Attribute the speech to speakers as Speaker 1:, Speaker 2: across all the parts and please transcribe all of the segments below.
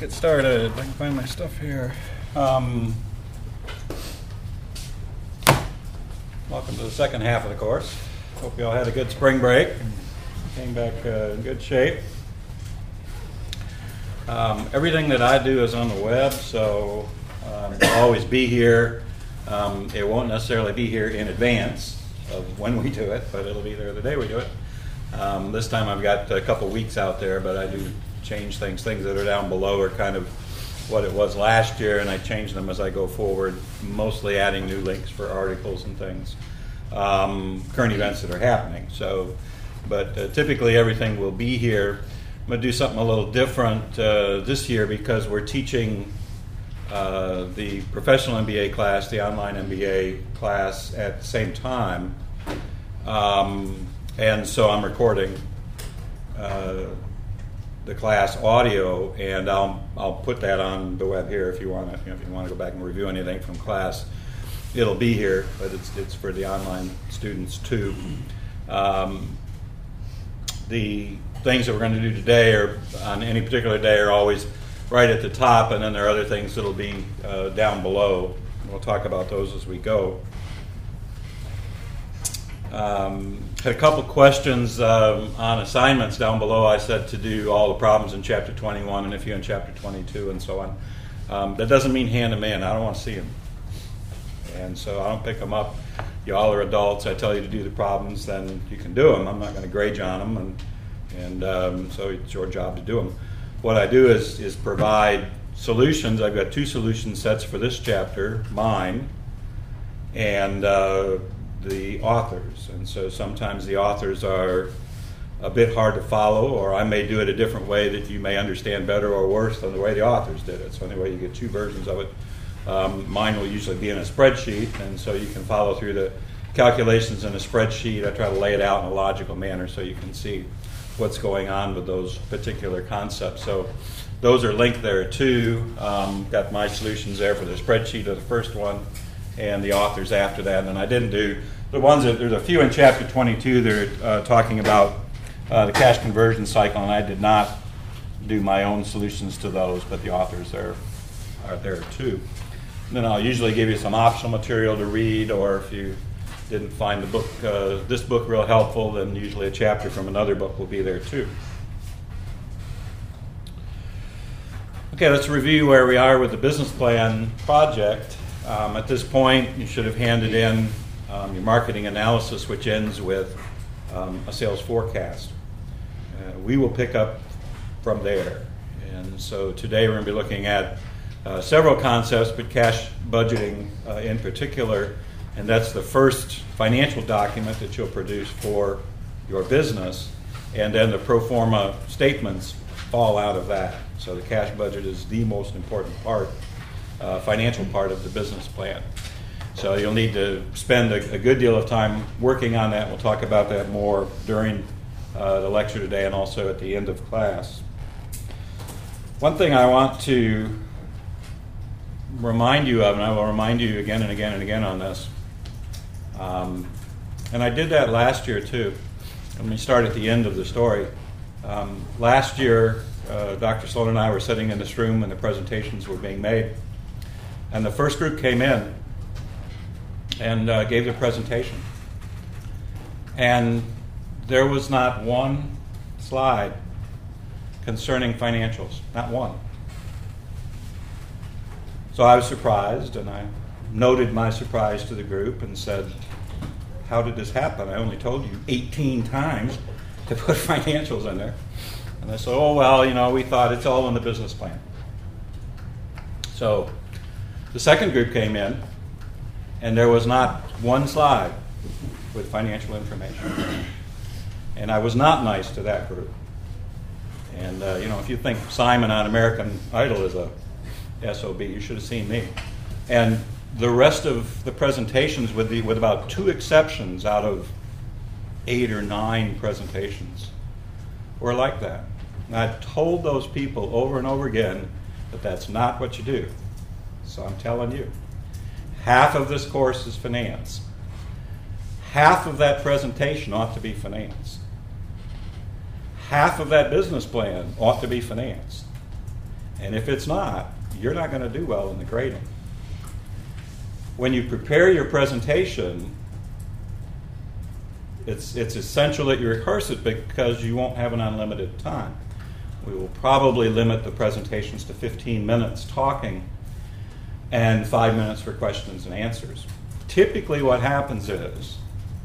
Speaker 1: get started. I can find my stuff here. Welcome to the second half of the course. Hope you all had a good spring break and came back in good shape. Everything that I do is on the web, so it'll always be here. It won't necessarily be here in advance of when we do it, but it'll be there the day we do it. This time I've got a couple weeks out there, but I do change things. Things that are down below are kind of what it was last year, and I change them as I go forward, mostly adding new links for articles and things, current events that are happening. But typically everything will be here. I'm going to do something a little different this year because we're teaching the professional MBA class, the online MBA class at the same time. And so I'm recording the class audio, and I'll put that on the web here if you want to. If you want to go back and review anything from class, it'll be here, but it's for the online students too. The things that we're going to do today, or on any particular day, are always right at the top, and then there are other things that'll be down below. We'll talk about those as we go. Had a couple questions on assignments down below. I said to do all the problems in Chapter 21 and a few in Chapter 22 and so on. That doesn't mean hand them in. I don't want to see them. And so I don't pick them up. You all are adults. I tell you to do the problems, then you can do them. I'm not going to grade you on them, and so it's your job to do them. What I do is provide solutions. I've got two solution sets for this chapter, mine, and the authors. And so sometimes the authors are a bit hard to follow, or I may do it a different way that you may understand better or worse than the way the authors did it. So anyway, you get two versions of it. Mine will usually be in a spreadsheet, and so you can follow through the calculations in a spreadsheet. I try to lay it out in a logical manner so you can see what's going on with those particular concepts. So those are linked there too. Got my solutions there for the spreadsheet of the first one, and the authors after that. And I didn't do the ones that there's a few in Chapter 22 that are talking about the cash conversion cycle, and I did not do my own solutions to those, but the authors are there too. And then I'll usually give you some optional material to read, or if you didn't find the book, this book real helpful, then usually a chapter from another book will be there too. Okay, let's review where we are with the business plan project. At this point, you should have handed in your marketing analysis, which ends with a sales forecast. We will pick up from there. And so today we're going to be looking at several concepts, but cash budgeting in particular. And that's the first financial document that you'll produce for your business. And then the pro forma statements fall out of that. So the cash budget is the most important part, financial part of the business plan. So you'll need to spend a good deal of time working on that. We'll talk about that more during the lecture today and also at the end of class. One thing I want to remind you of, and I will remind you again and again and again on this, and I did that last year too. Let me start at the end of the story. Last year, Dr. Sloan and I were sitting in this room and the presentations were being made. And the first group came in and gave their presentation. And there was not one slide concerning financials, not one. So I was surprised, and I noted my surprise to the group and said, how did this happen? I only told you 18 times to put financials in there. And they said, oh, well, we thought it's all in the business plan. So the second group came in, and there was not one slide with financial information. And I was not nice to that group. And, if you think Simon on American Idol is a SOB, you should have seen me. And the rest of the presentations, with about 2 exceptions out of 8 or 9 presentations, were like that. And I've told those people over and over again that that's not what you do. So I'm telling you, half of this course is finance. Half of that presentation ought to be finance. Half of that business plan ought to be finance. And if it's not, you're not going to do well in the grading. When you prepare your presentation, it's essential that you rehearse it because you won't have an unlimited time. We will probably limit the presentations to 15 minutes talking and 5 minutes for questions and answers. Typically what happens is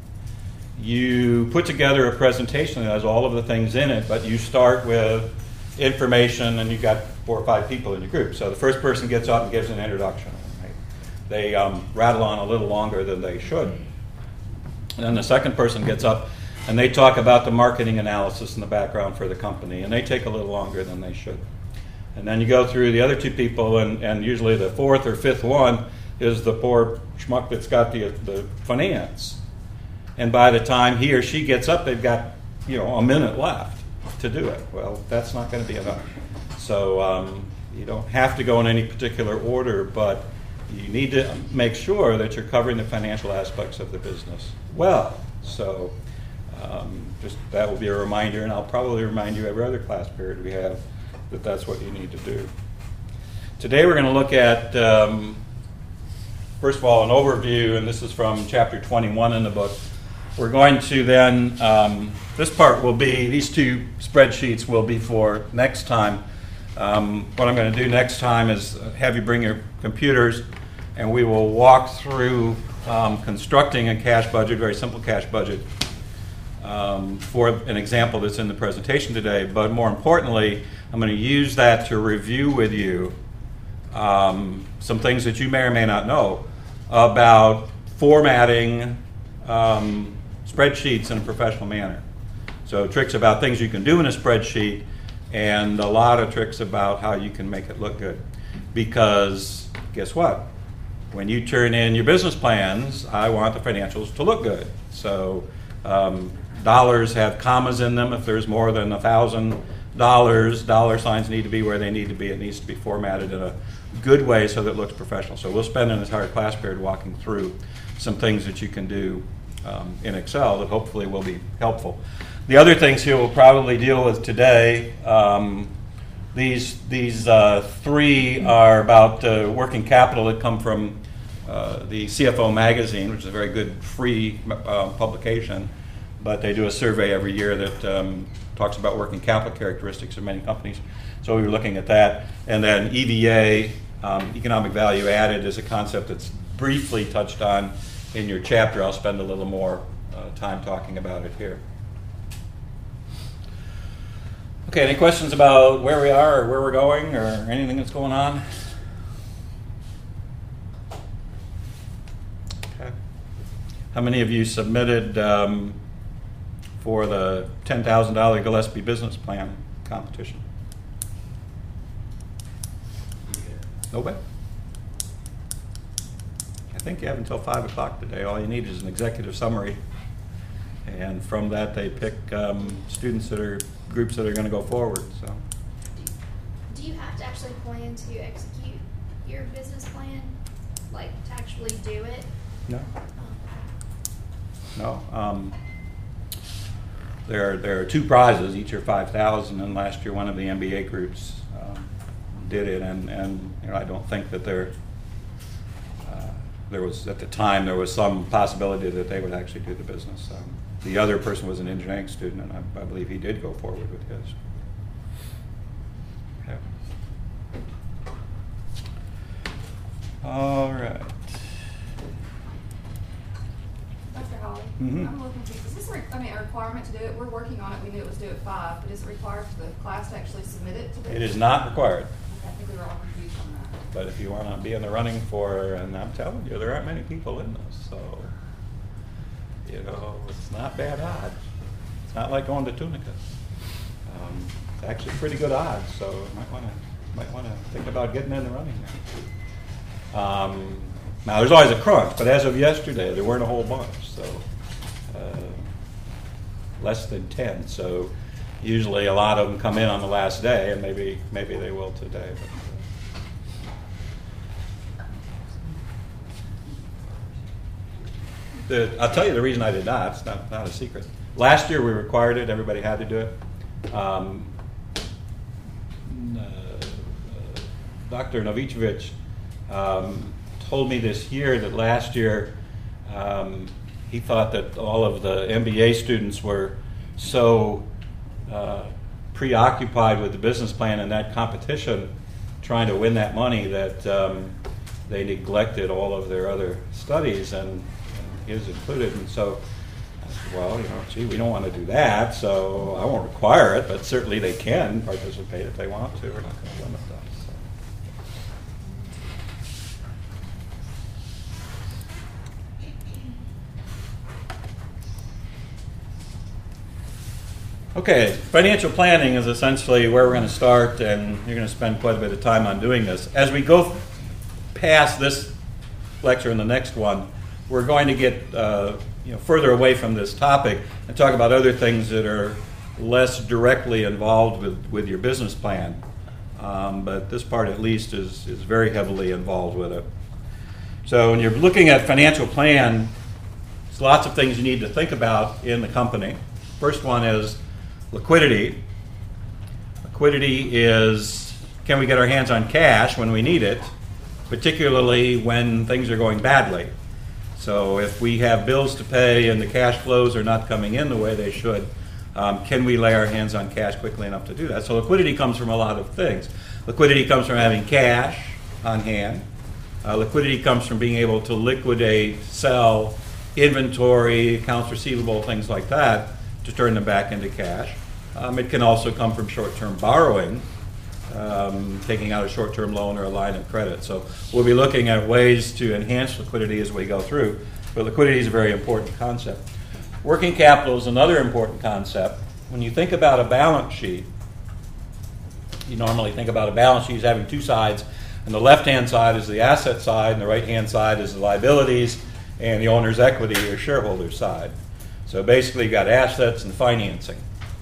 Speaker 1: you put together a presentation that has all of the things in it, but you start with information and you've got 4 or 5 people in your group. So the first person gets up and gives an introduction. Right? They rattle on a little longer than they should. And then the second person gets up and they talk about the marketing analysis and the background for the company, and they take a little longer than they should. And then you go through the other 2 people, and usually the 4th or 5th one is the poor schmuck that's got the finance. And by the time he or she gets up, they've got a minute left to do it. Well, that's not going to be enough. So you don't have to go in any particular order, but you need to make sure that you're covering the financial aspects of the business well. So just that will be a reminder, and I'll probably remind you every other class period we have that that's what you need to do. Today we're going to look at, first of all, an overview, and this is from chapter 21 in the book. We're going to then, this part will be, these 2 spreadsheets will be for next time. What I'm going to do next time is have you bring your computers, and we will walk through constructing a cash budget, very simple cash budget, for an example that's in the presentation today. But more importantly, I'm going to use that to review with you some things that you may or may not know about formatting spreadsheets in a professional manner. So tricks about things you can do in a spreadsheet, and a lot of tricks about how you can make it look good. Because guess what? When you turn in your business plans, I want the financials to look good. So dollars have commas in them. If there's more than $1,000, dollar signs need to be where they need to be. It needs to be formatted in a good way so that it looks professional. So we'll spend an entire class period walking through some things that you can do in Excel that hopefully will be helpful. The other things here we'll probably deal with today, these 3 are about working capital that come from the CFO magazine, which is a very good free publication, but they do a survey every year that talks about working capital characteristics of many companies. So we were looking at that. And then EVA, economic value added, is a concept that's briefly touched on in your chapter. I'll spend a little more time talking about it here. Okay, any questions about where we are or where we're going or anything that's going on? Okay. How many of you submitted for the $10,000 Gillespie business plan competition? Nobody? I think you have until 5 o'clock today. All you need is an executive summary. And from that, they pick students that are groups that are going to go forward. So,
Speaker 2: do you have to actually plan to execute your business plan, like to actually do it?
Speaker 1: No. No. There are 2 prizes. Each are $5,000. And last year, one of the MBA groups did it. And I don't think that there was at the time there was some possibility that they would actually do the business. The other person was an engineering student, and I believe he did go forward with his. Okay. All right.
Speaker 3: Dr. Holly,
Speaker 1: Mm-hmm.
Speaker 3: I'm a little confused. Is this a requirement to do it? We're working on it. We knew it was due at 5, but is it required for the class to actually submit it to the...
Speaker 1: It is not required.
Speaker 3: Okay, I think we were all confused on that.
Speaker 1: But if you want to be in the running for, and I'm telling you, there aren't many people in this, so it's not bad odds. It's not like going to Tunica. It's actually pretty good odds, so you might want to think about getting in the running now. Now there's always a crunch, but as of yesterday, there weren't a whole bunch, so less than 10. So usually a lot of them come in on the last day, and maybe they will today. I'll tell you the reason I did not. It's not a secret. Last year we required it. Everybody had to do it. Dr. Novichevich told me this year that last year he thought that all of the MBA students were so preoccupied with the business plan and that competition, trying to win that money, that they neglected all of their other studies, and his included. And so I said, well, gee, we don't want to do that, so I won't require it, but certainly they can participate if they want to. We're not going to limit them. Okay, financial planning is essentially where we're going to start, and you're going to spend quite a bit of time on doing this. As we go past this lecture and the next one, we're going to get further away from this topic and talk about other things that are less directly involved with your business plan. But this part at least is very heavily involved with it. So when you're looking at financial plan, there's lots of things you need to think about in the company. First one is liquidity. Liquidity is, can we get our hands on cash when we need it, particularly when things are going badly. So if we have bills to pay and the cash flows are not coming in the way they should, can we lay our hands on cash quickly enough to do that? So liquidity comes from a lot of things. Liquidity comes from having cash on hand. Liquidity comes from being able to liquidate, sell inventory, accounts receivable, things like that, to turn them back into cash. It can also come from short-term borrowing, taking out a short-term loan or a line of credit. So we'll be looking at ways to enhance liquidity as we go through, but liquidity is a very important concept. Working capital is another important concept. When you think about a balance sheet, you normally think about a balance sheet as having two sides, and the left-hand side is the asset side, and the right-hand side is the liabilities, and the owner's equity or shareholder's side. So basically, you've got assets and financing.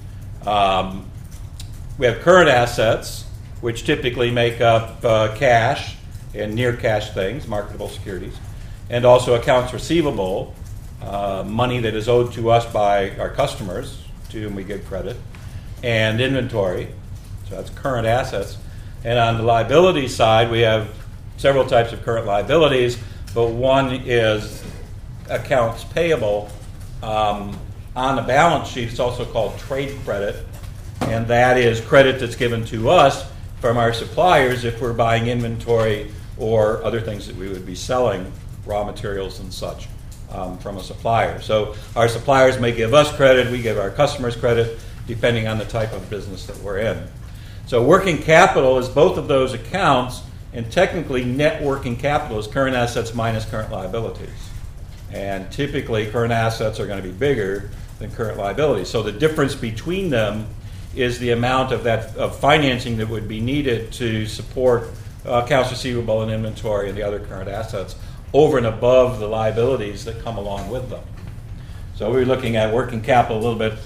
Speaker 1: We have current assets, which typically make up cash and near cash things, marketable securities, and also accounts receivable, money that is owed to us by our customers, to whom we give credit, and inventory. So that's current assets. And on the liability side, we have several types of current liabilities, but one is accounts payable. On the balance sheet, it's also called trade credit, and that is credit that's given to us from our suppliers if we're buying inventory or other things that we would be selling, raw materials and such, from a supplier. So our suppliers may give us credit, we give our customers credit, depending on the type of business that we're in. So working capital is both of those accounts, and technically net working capital is current assets minus current liabilities. And typically, current assets are going to be bigger than current liabilities. So the difference between them is the amount of financing that would be needed to support accounts receivable and inventory and the other current assets over and above the liabilities that come along with them. So we're looking at working capital a little bit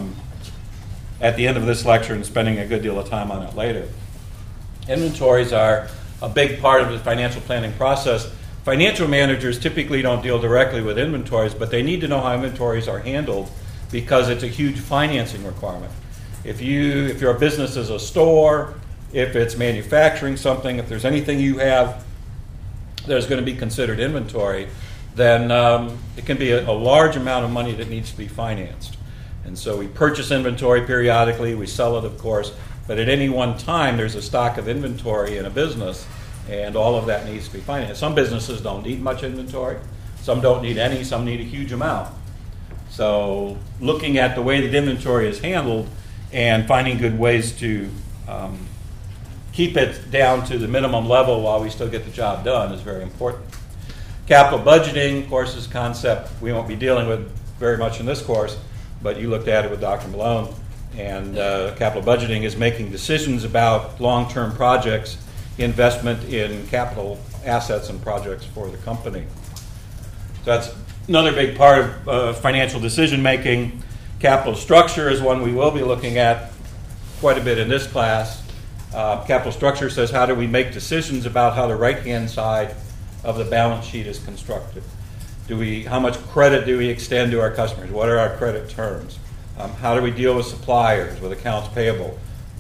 Speaker 1: at the end of this lecture and spending a good deal of time on it later. Inventories are a big part of the financial planning process. Financial managers typically don't deal directly with inventories, but they need to know how inventories are handled because it's a huge financing requirement. If your business is a store, if it's manufacturing something, if there's anything you have that is going to be considered inventory, then it can be a large amount of money that needs to be financed. And so we purchase inventory periodically, we sell it, of course, but at any one time there's a stock of inventory in a business, and all of that needs to be financed. Some businesses don't need much inventory. Some don't need any. Some need a huge amount. So looking at the way that inventory is handled and finding good ways to keep it down to the minimum level while we still get the job done is very important. Capital budgeting, of course, is a concept we won't be dealing with very much in this course, but you looked at it with Dr. Malone. And capital budgeting is making decisions about long-term projects, investment in capital assets and projects for the company. So that's another big part of financial decision making. Capital structure is one we will be looking at quite a bit in this class. Capital structure says how do we make decisions about how the right-hand side of the balance sheet is constructed. How much credit do we extend to our customers? What are our credit terms? How do we deal with suppliers, with accounts payable?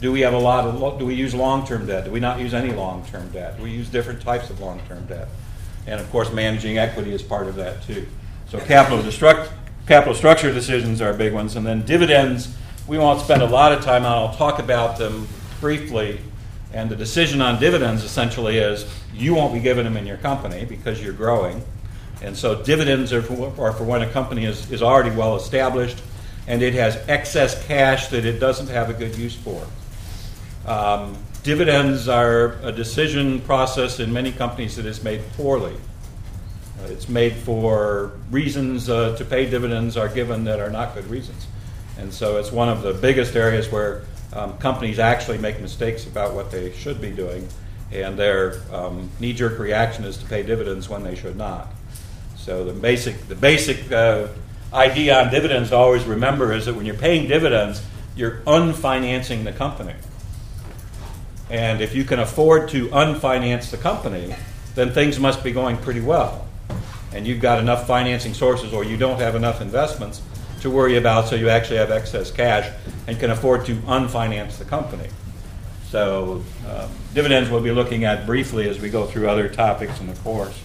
Speaker 1: Do we use long-term debt? Do we not use any long-term debt? Do we use different types of long-term debt? And of course, managing equity is part of that too. So capital structure decisions are big ones. And then dividends, we won't spend a lot of time on. I'll talk about them briefly. And the decision on dividends essentially is you won't be giving them in your company because you're growing. And so dividends are for when a company is already well established and it has excess cash that it doesn't have a good use for. Dividends are a decision process in many companies that is made poorly. It's made for reasons to pay dividends are given that are not good reasons. And so it's one of the biggest areas where companies actually make mistakes about what they should be doing, and their knee-jerk reaction is to pay dividends when they should not. So the basic idea on dividends to always remember is that when you're paying dividends, you're unfinancing the company. And if you can afford to unfinance the company, then things must be going pretty well. And you've got enough financing sources, or you don't have enough investments to worry about, so you actually have excess cash and can afford to unfinance the company. So dividends we'll be looking at briefly as we go through other topics in the course.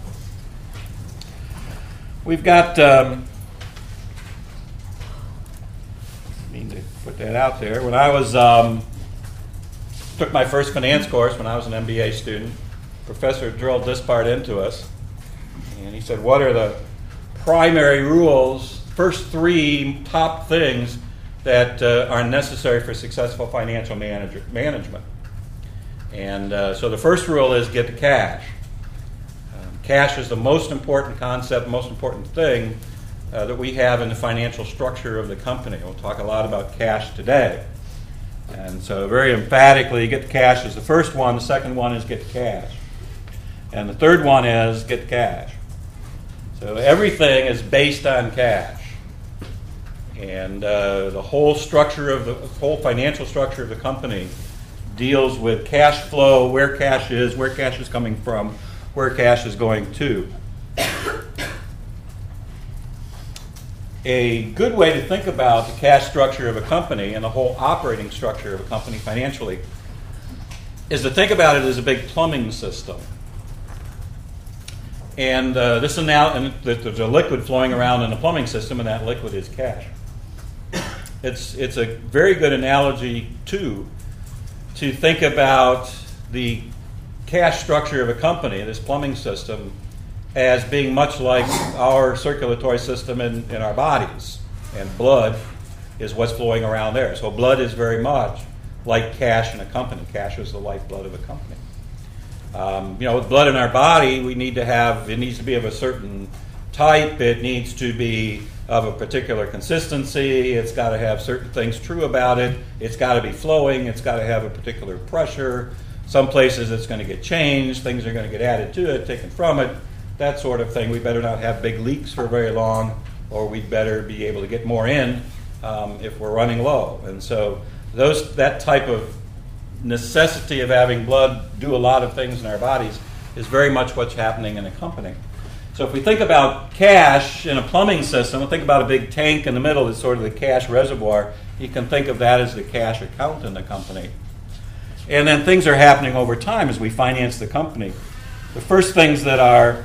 Speaker 1: We've got, need to put that out there. When I was, took my first finance course when I was an MBA student, Professor drilled this part into us. And he said, what are the primary rules, first three top things that are necessary for successful financial management? And so the first rule is get the cash. Cash is the most important concept, most important thing that we have in the financial structure of the company. We'll talk a lot about cash today. And so very emphatically, get the cash is the first one. The second one is get the cash. And the third one is get the cash. So everything is based on cash. And the whole structure of the whole financial structure of the company deals with cash flow, where cash is coming from, where cash is going to. A good way to think about the cash structure of a company and the whole operating structure of a company financially is to think about it as a big plumbing system. And there's a liquid flowing around in the plumbing system, and that liquid is cash. It's a very good analogy, too, to think about the cash structure of a company, this plumbing system, as being much like our circulatory system in our bodies. And blood is what's flowing around there. So blood is very much like cash in a company. Cash is the lifeblood of a company. With blood in our body, it needs to be of a certain type. It needs to be of a particular consistency. It's got to have certain things true about it. It's got to be flowing. It's got to have a particular pressure. Some places it's going to get changed. Things are going to get added to it, taken from it, that sort of thing. We better not have big leaks for very long, or we'd better be able to get more in if we're running low. And so that type of necessity of having blood do a lot of things in our bodies is very much what's happening in a company. So if we think about cash in a plumbing system, think about a big tank in the middle that's sort of the cash reservoir. You can think of that as the cash account in the company. And then things are happening over time as we finance the company. The first things that are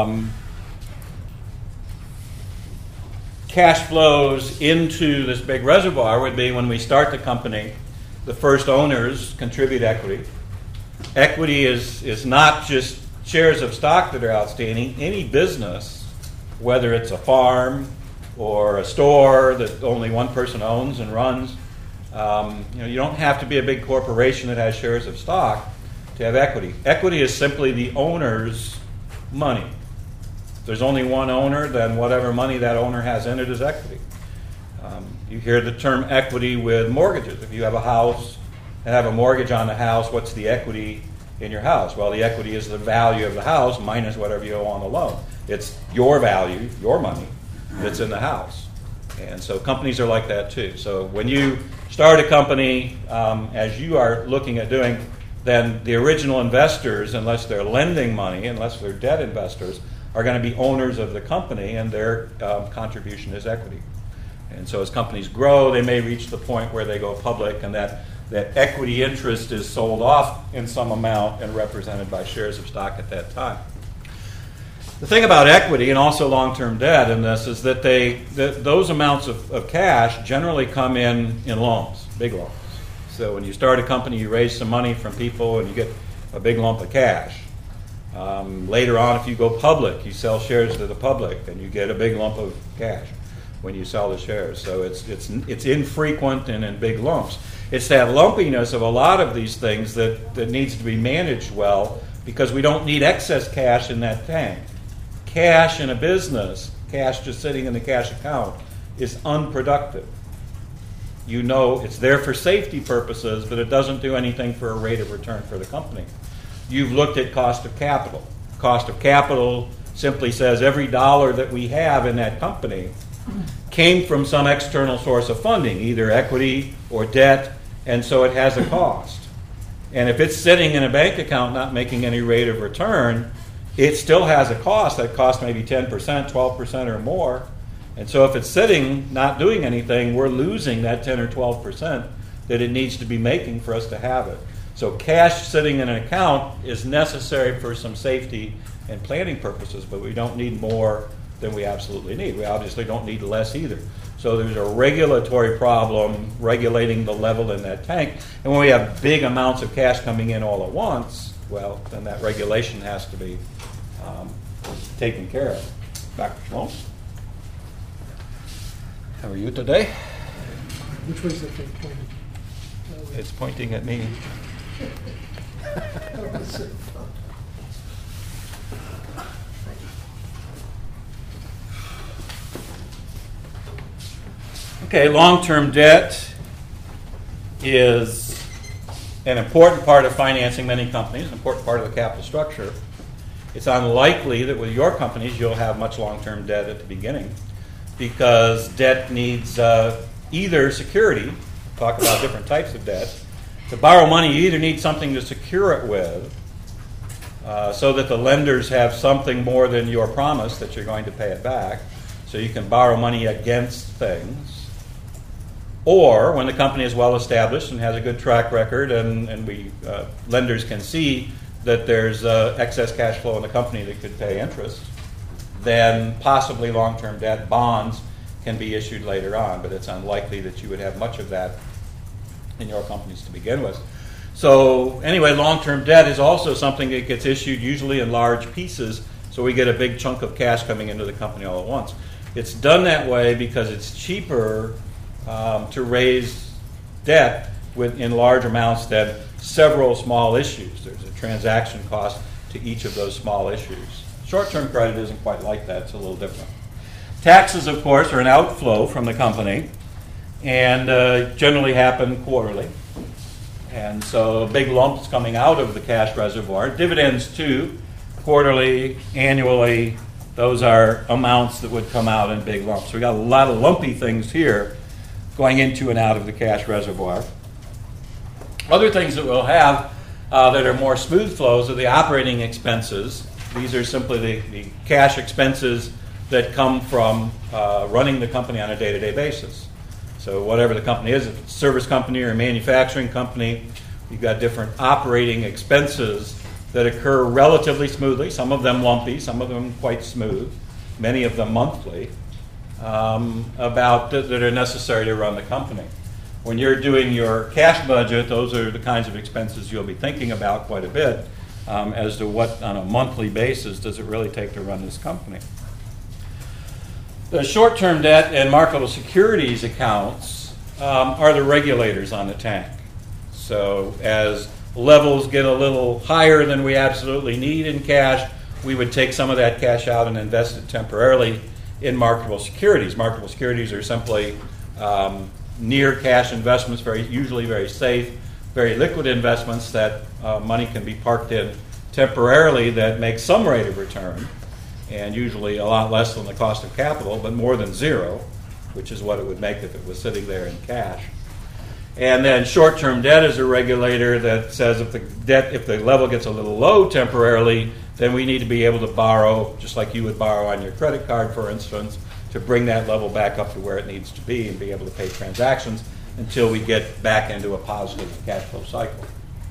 Speaker 1: cash flows into this big reservoir would be when we start the company, the first owners contribute equity. Equity is not just shares of stock that are outstanding. Any business, whether it's a farm or a store that only one person owns and runs, you don't have to be a big corporation that has shares of stock to have equity. Equity is simply the owner's money. If there's only one owner, then whatever money that owner has in it is equity. You hear the term equity with mortgages. If you have a house and have a mortgage on the house, what's the equity in your house? Well, the equity is the value of the house minus whatever you owe on the loan. It's your value, your money, that's in the house. And so companies are like that too. So when you start a company, as you are looking at doing, then the original investors, unless they're lending money, unless they're debt investors, are going to be owners of the company, and their contribution is equity. And so as companies grow, they may reach the point where they go public, and that that equity interest is sold off in some amount and represented by shares of stock at that time. The thing about equity and also long-term debt in this is that those amounts of cash generally come in loans, big loans. So when you start a company, you raise some money from people and you get a big lump of cash. Later on, if you go public, you sell shares to the public and you get a big lump of cash when you sell the shares. So it's infrequent and in big lumps. It's that lumpiness of a lot of these things that needs to be managed well, because we don't need excess cash in that tank. Cash in a business, cash just sitting in the cash account, is unproductive. You know it's there for safety purposes, but it doesn't do anything for a rate of return for the company. You've looked at cost of capital. Cost of capital simply says every dollar that we have in that company came from some external source of funding, either equity or debt, and so it has a cost. And if it's sitting in a bank account not making any rate of return, it still has a cost. That cost may be 10%, 12% or more. And so if it's sitting not doing anything, we're losing that 10 or 12% that it needs to be making for us to have it. So cash sitting in an account is necessary for some safety and planning purposes, but we don't need more than we absolutely need. We obviously don't need less either. So there's a regulatory problem regulating the level in that tank. And when we have big amounts of cash coming in all at once, well, then that regulation has to be taken care of. Dr. Schmaltz? How are you today?
Speaker 4: Which way is that thing pointing?
Speaker 1: It's pointing at me. Okay, long-term debt is an important part of financing many companies, an important part of the capital structure. It's unlikely that with your companies you'll have much long-term debt at the beginning, because debt needs either security, talk about different types of debt. To borrow money, you either need something to secure it with, so that the lenders have something more than your promise that you're going to pay it back, so you can borrow money against things. Or when the company is well established and has a good track record, and lenders can see that there's excess cash flow in the company that could pay interest, then possibly long-term debt bonds can be issued later on, but it's unlikely that you would have much of that in your companies to begin with. So anyway, long-term debt is also something that gets issued usually in large pieces, so we get a big chunk of cash coming into the company all at once. It's done that way because it's cheaper to raise debt in large amounts than several small issues. There's a transaction cost to each of those small issues. Short-term credit isn't quite like that. It's a little different. Taxes, of course, are an outflow from the company and generally happen quarterly. And so big lumps coming out of the cash reservoir. Dividends, too, quarterly, annually, those are amounts that would come out in big lumps. So we got a lot of lumpy things here going into and out of the cash reservoir. Other things that we'll have that are more smooth flows are the operating expenses. These are simply the cash expenses that come from running the company on a day-to-day basis. So whatever the company is, if it's a service company or a manufacturing company, you've got different operating expenses that occur relatively smoothly, some of them lumpy, some of them quite smooth, many of them monthly, that are necessary to run the company. When you're doing your cash budget, those are the kinds of expenses you'll be thinking about quite a bit as to what, on a monthly basis, does it really take to run this company. The short-term debt and marketable securities accounts are the regulators on the tank. So as levels get a little higher than we absolutely need in cash, we would take some of that cash out and invest it temporarily in marketable securities. Marketable securities are simply near cash investments, usually very safe, very liquid investments that money can be parked in temporarily that make some rate of return, and usually a lot less than the cost of capital, but more than zero, which is what it would make if it was sitting there in cash. And then short-term debt is a regulator that says if the level gets a little low temporarily, then we need to be able to borrow, just like you would borrow on your credit card, for instance, to bring that level back up to where it needs to be and be able to pay transactions. until we get back into a positive cash flow cycle.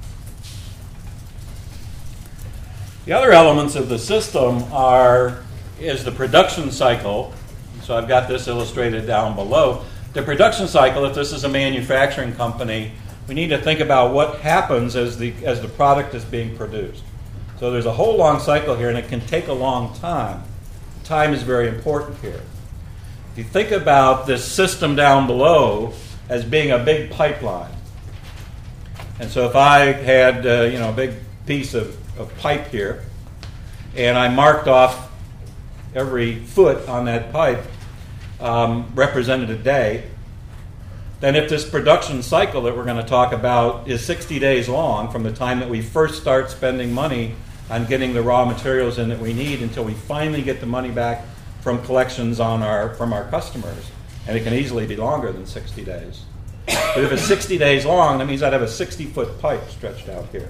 Speaker 1: The other elements of the system is the production cycle. So I've got this illustrated down below. The production cycle, if this is a manufacturing company, we need to think about what happens as the product is being produced. So there's a whole long cycle here, and it can take a long time. Time is very important here. If you think about this system down below as being a big pipeline, and so if I had a big piece of pipe here, and I marked off every foot on that pipe represented a day, then if this production cycle that we're going to talk about is 60 days long from the time that we first start spending money on getting the raw materials in that we need until we finally get the money back from collections from our customers, and it can easily be longer than 60 days. But if it's 60 days long, that means I'd have a 60-foot pipe stretched out here.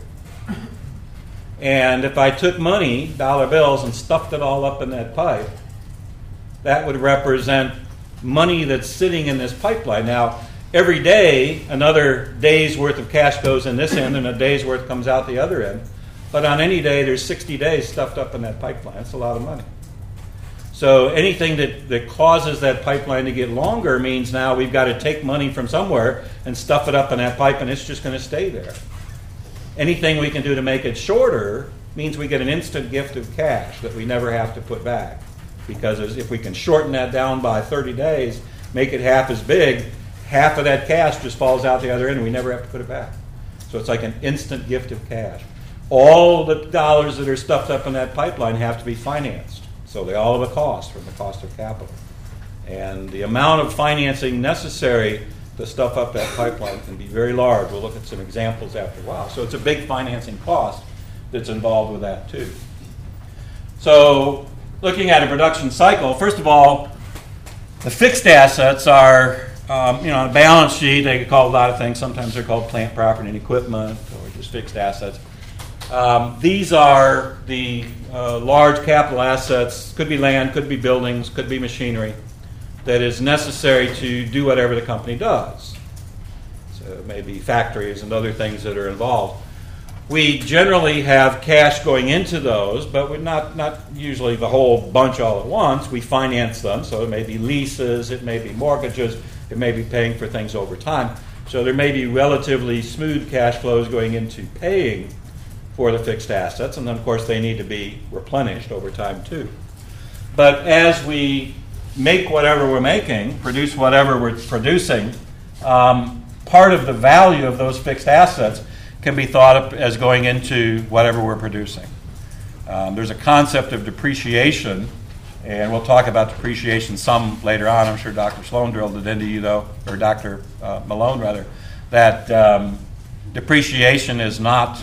Speaker 1: And if I took money, dollar bills, and stuffed it all up in that pipe, that would represent money that's sitting in this pipeline. Now, every day, another day's worth of cash goes in this end, and a day's worth comes out the other end. But on any day, there's 60 days stuffed up in that pipeline. That's a lot of money. So anything that causes that pipeline to get longer means now we've got to take money from somewhere and stuff it up in that pipe, and it's just going to stay there. Anything we can do to make it shorter means we get an instant gift of cash that we never have to put back. Because if we can shorten that down by 30 days, make it half as big, half of that cash just falls out the other end and we never have to put it back. So it's like an instant gift of cash. All the dollars that are stuffed up in that pipeline have to be financed. So they all have a cost from the cost of capital. And the amount of financing necessary to stuff up that pipeline can be very large. We'll look at some examples after a while. So it's a big financing cost that's involved with that too. So looking at a production cycle, first of all, the fixed assets are, on a balance sheet, they get called a lot of things. Sometimes they're called plant, property, and equipment, or just fixed assets. These are the large capital assets, could be land, could be buildings, could be machinery, that is necessary to do whatever the company does. So it may be factories and other things that are involved. We generally have cash going into those, but we're not usually the whole bunch all at once. We finance them, so it may be leases, it may be mortgages, it may be paying for things over time. So there may be relatively smooth cash flows going into paying for the fixed assets, and then of course they need to be replenished over time too. But as we make whatever we're making, produce whatever we're producing, part of the value of those fixed assets can be thought of as going into whatever we're producing. There's a concept of depreciation, and we'll talk about depreciation some later on. I'm sure Dr. Sloan drilled it into you, though, or Dr. Malone, rather, that depreciation is not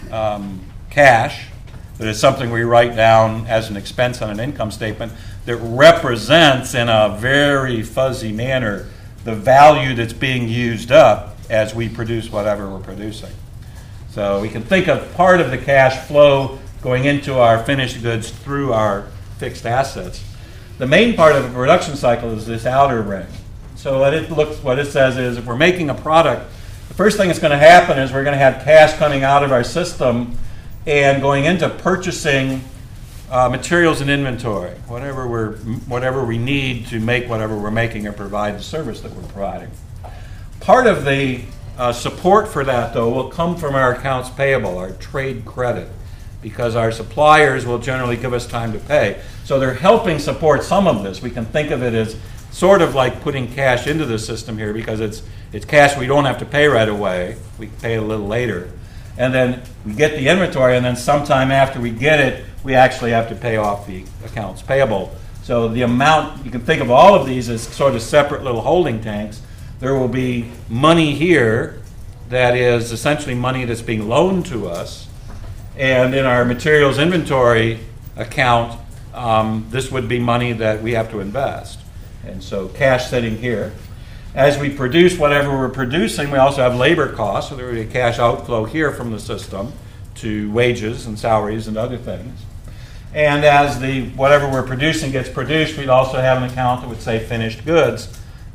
Speaker 1: cash, that it's something we write down as an expense on an income statement that represents in a very fuzzy manner the value that's being used up as we produce whatever we're producing. So we can think of part of the cash flow going into our finished goods through our fixed assets. The main part of the production cycle is this outer ring. So what it says is if we're making a product, the first thing that's going to happen is we're going to have cash coming out of our system and going into purchasing materials and inventory, whatever we need to make whatever we're making or provide the service that we're providing. Part of the support for that, though, will come from our accounts payable, our trade credit, because our suppliers will generally give us time to pay. So they're helping support some of this. We can think of it as sort of like putting cash into the system here because it's cash we don't have to pay right away. We pay a little later. And then we get the inventory, and then sometime after we get it, we actually have to pay off the accounts payable. So the amount, you can think of all of these as sort of separate little holding tanks. There will be money here that is essentially money that's being loaned to us. And in our materials inventory account, this would be money that we have to invest. And so cash sitting here. As we produce whatever we're producing, we also have labor costs. So there will be a cash outflow here from the system to wages and salaries and other things. And as whatever we're producing gets produced, we'd also have an account that would say finished goods.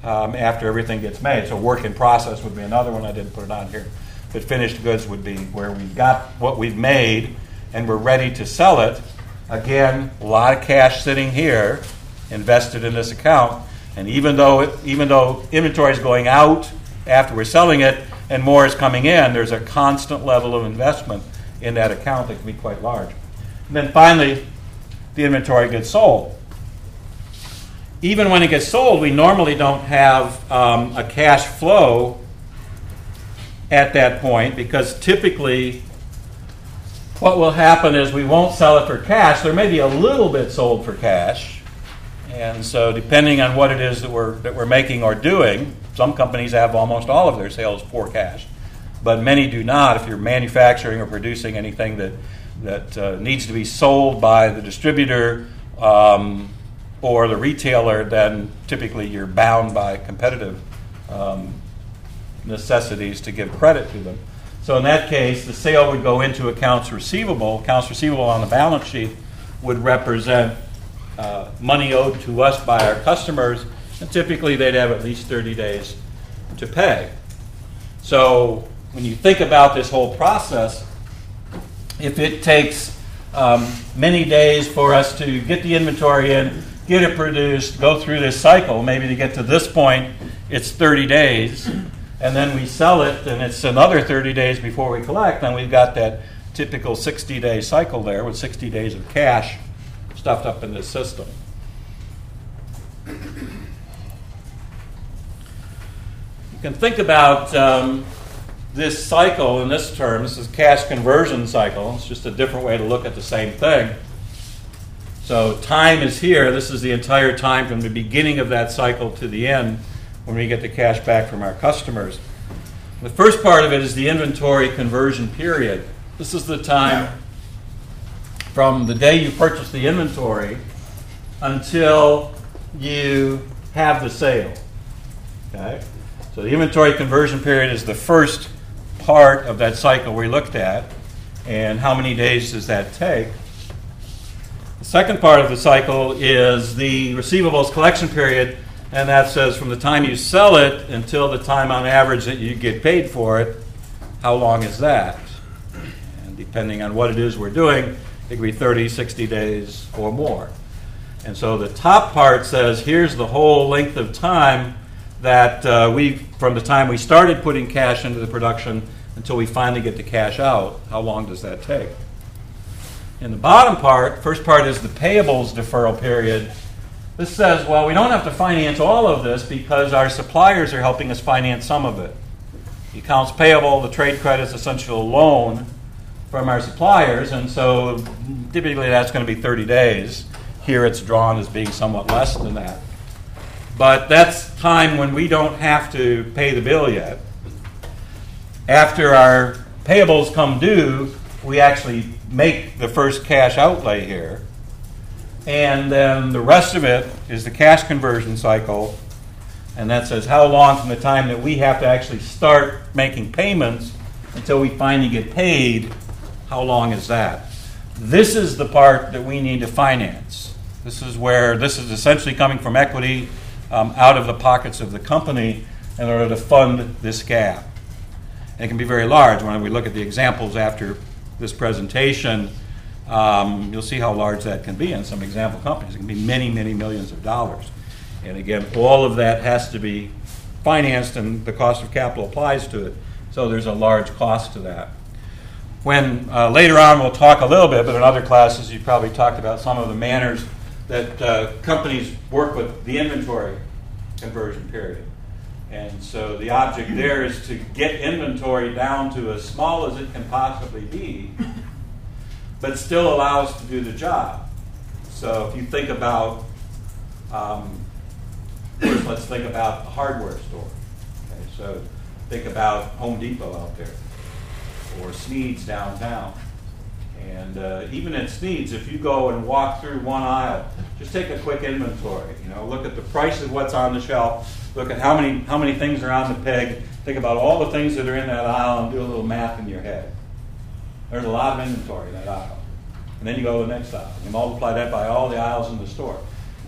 Speaker 1: after everything gets made. So work in process would be another one. I didn't put it on here. But finished goods would be where we've got what we've made and we're ready to sell it. Again, a lot of cash sitting here invested in this account. And even though inventory is going out after we're selling it and more is coming in, there's a constant level of investment in that account that can be quite large. And then finally, the inventory gets sold. Even when it gets sold, we normally don't have a cash flow at that point, because typically what will happen is we won't sell it for cash. There may be a little bit sold for cash, and so depending on what it is that we're making or doing, some companies have almost all of their sales for cash, but many do not. If you're manufacturing or producing anything that needs to be sold by the distributor or the retailer, then typically you're bound by competitive necessities to give credit to them. So in that case, the sale would go into accounts receivable. Accounts receivable on the balance sheet would represent money owed to us by our customers, and typically they'd have at least 30 days to pay. So when you think about this whole process, if it takes many days for us to get the inventory in, get it produced, go through this cycle, maybe to get to this point, it's 30 days, and then we sell it, and it's another 30 days before we collect, then we've got that typical 60-day cycle there with 60 days of cash stuffed up in this system. You can think about this cycle in this term. This is cash conversion cycle. It's just a different way to look at the same thing. So time is here. This is the entire time from the beginning of that cycle to the end when we get the cash back from our customers. The first part of it is the inventory conversion period. This is the time from the day you purchase the inventory until you have the sale. Okay? So the inventory conversion period is the first part of that cycle we looked at. And how many days does that take? The second part of the cycle is the receivables collection period, and that says from the time you sell it until the time on average that you get paid for it, how long is that? And depending on what it is we're doing, it could be 30, 60 days or more. And so the top part says here's the whole length of time that from the time we started putting cash into the production until we finally get the cash out, how long does that take? In the bottom part, first part is the payables deferral period. This says, well, we don't have to finance all of this because our suppliers are helping us finance some of it. The accounts payable, the trade credit is essentially a loan from our suppliers, and so typically that's going to be 30 days. Here it's drawn as being somewhat less than that. But that's time when we don't have to pay the bill yet. After our payables come due, we actually make the first cash outlay here. And then the rest of it is the cash conversion cycle. And that says how long from the time that we have to actually start making payments until we finally get paid, how long is that? This is the part that we need to finance. This is where this is essentially coming from equity out of the pockets of the company in order to fund this gap. And it can be very large. When we look at the examples after this presentation, you'll see how large that can be in some example companies. It can be many, many millions of dollars. And again, all of that has to be financed, and the cost of capital applies to it. So there's a large cost to that. When later on we'll talk a little bit, but in other classes you probably talked about some of the manners that companies work with the inventory conversion period. And so the object there is to get inventory down to as small as it can possibly be, but still allow us to do the job. So if you think about, first let's think about a hardware store. Okay, so think about Home Depot out there, or Sneed's downtown. And even at Sneed's, if you go and walk through one aisle, just take a quick inventory. Look at the price of what's on the shelf. Look at how many things are on the peg. Think about all the things that are in that aisle and do a little math in your head. There's a lot of inventory in that aisle. And then you go to the next aisle. You multiply that by all the aisles in the store.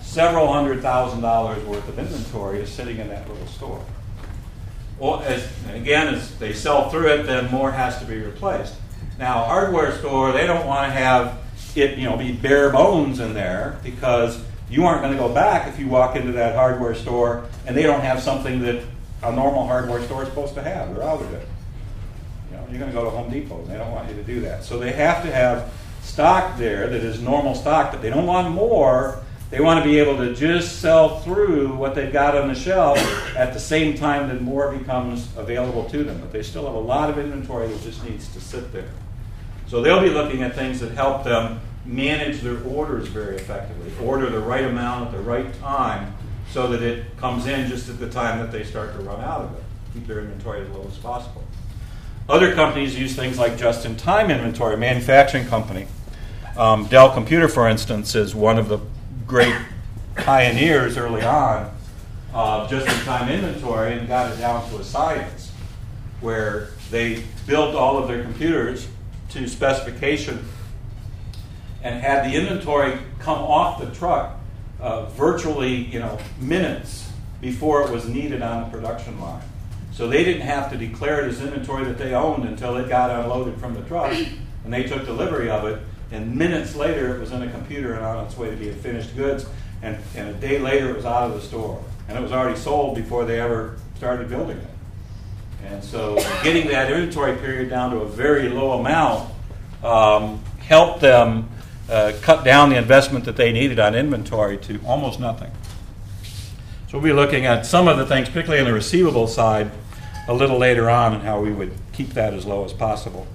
Speaker 1: several $100,000 worth of inventory is sitting in that little store. Well, as they sell through it, then more has to be replaced. Now, a hardware store, they don't want to have it, be bare bones in there, because you aren't going to go back if you walk into that hardware store and they don't have something that a normal hardware store is supposed to have. They're out of it. You're going to go to Home Depot, and they don't want you to do that. So they have to have stock there that is normal stock, but they don't want more. They want to be able to just sell through what they've got on the shelf at the same time that more becomes available to them. But they still have a lot of inventory that just needs to sit there. So they'll be looking at things that help them manage their orders very effectively, order the right amount at the right time so that it comes in just at the time that they start to run out of it. Keep their inventory as low as possible. Other companies use things like just-in-time inventory. A manufacturing company, Dell Computer, for instance, is one of the great pioneers early on of just-in-time inventory, and got it down to a science where they built all of their computers to specification and had the inventory come off the truck virtually, minutes before it was needed on the production line. So they didn't have to declare it as inventory that they owned until it got unloaded from the truck, and they took delivery of it. And minutes later, it was in a computer and on its way to being finished goods. And a day later, it was out of the store, and it was already sold before they ever started building it. And so, getting that inventory period down to a very low amount helped them cut down the investment that they needed on inventory to almost nothing. So we'll be looking at some of the things, particularly on the receivable side, a little later on, and how we would keep that as low as possible.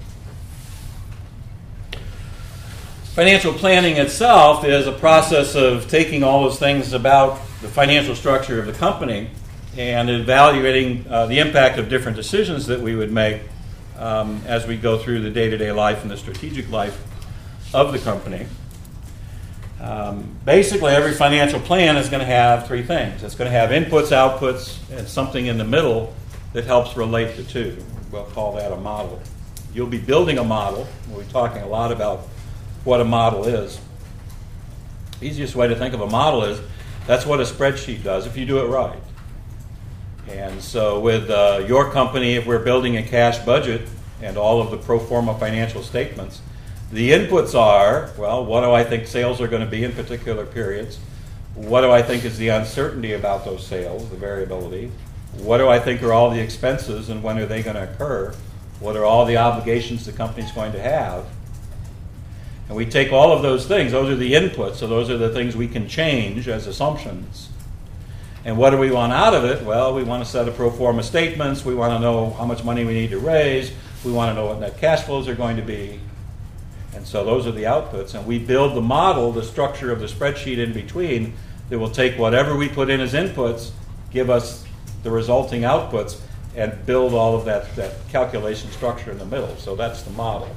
Speaker 1: Financial planning itself is a process of taking all those things about the financial structure of the company and evaluating the impact of different decisions that we would make as we go through the day-to-day life and the strategic life of the company. Basically, every financial plan is going to have three things. It's going to have inputs, outputs, and something in the middle that helps relate the two. We'll call that a model. You'll be building a model. We'll be talking a lot about what a model is. The easiest way to think of a model is that's what a spreadsheet does if you do it right. And so with your company, if we're building a cash budget and all of the pro forma financial statements, the inputs are, well, what do I think sales are going to be in particular periods? What do I think is the uncertainty about those sales, the variability? What do I think are all the expenses and when are they going to occur? What are all the obligations the company's going to have? And we take all of those things, those are the inputs, so those are the things we can change as assumptions. And what do we want out of it? Well, we want a set of pro forma statements, we want to know how much money we need to raise, we want to know what net cash flows are going to be. And so those are the outputs, and we build the model, the structure of the spreadsheet in between, that will take whatever we put in as inputs, give us the resulting outputs, and build all of that calculation structure in the middle. So that's the model.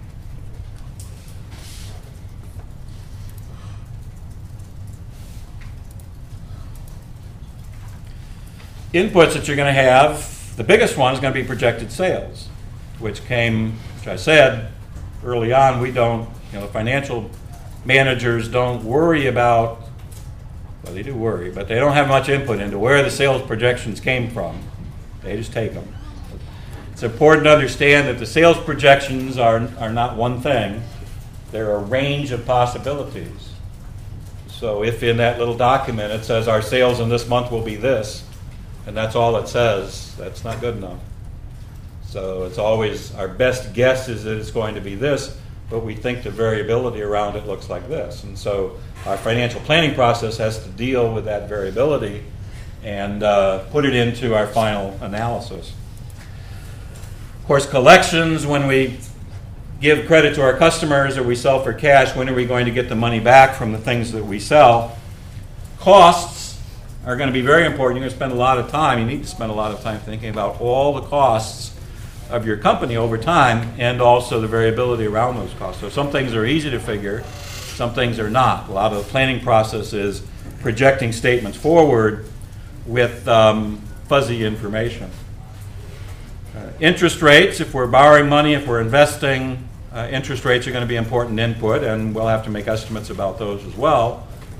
Speaker 1: Inputs that you're going to have, the biggest one is going to be projected sales, which I said early on, we don't, the financial managers don't worry about, well, they do worry, but they don't have much input into where the sales projections came from. They just take them. It's important to understand that the sales projections are not one thing. They're a range of possibilities. So if in that little document it says our sales in this month will be this, and that's all it says, that's not good enough. So it's always our best guess is that it's going to be this, but we think the variability around it looks like this. And so our financial planning process has to deal with that variability and put it into our final analysis. Of course, collections, when we give credit to our customers or we sell for cash, when are we going to get the money back from the things that we sell? Costs are going to be very important. You're going to spend a lot of time, you need to spend a lot of time thinking about all the costs of your company over time and also the variability around those costs. So some things are easy to figure, some things are not. A lot of the planning process is projecting statements forward with fuzzy information. Interest rates, if we're borrowing money, if we're investing, interest rates are going to be important input, and we'll have to make estimates about those as well.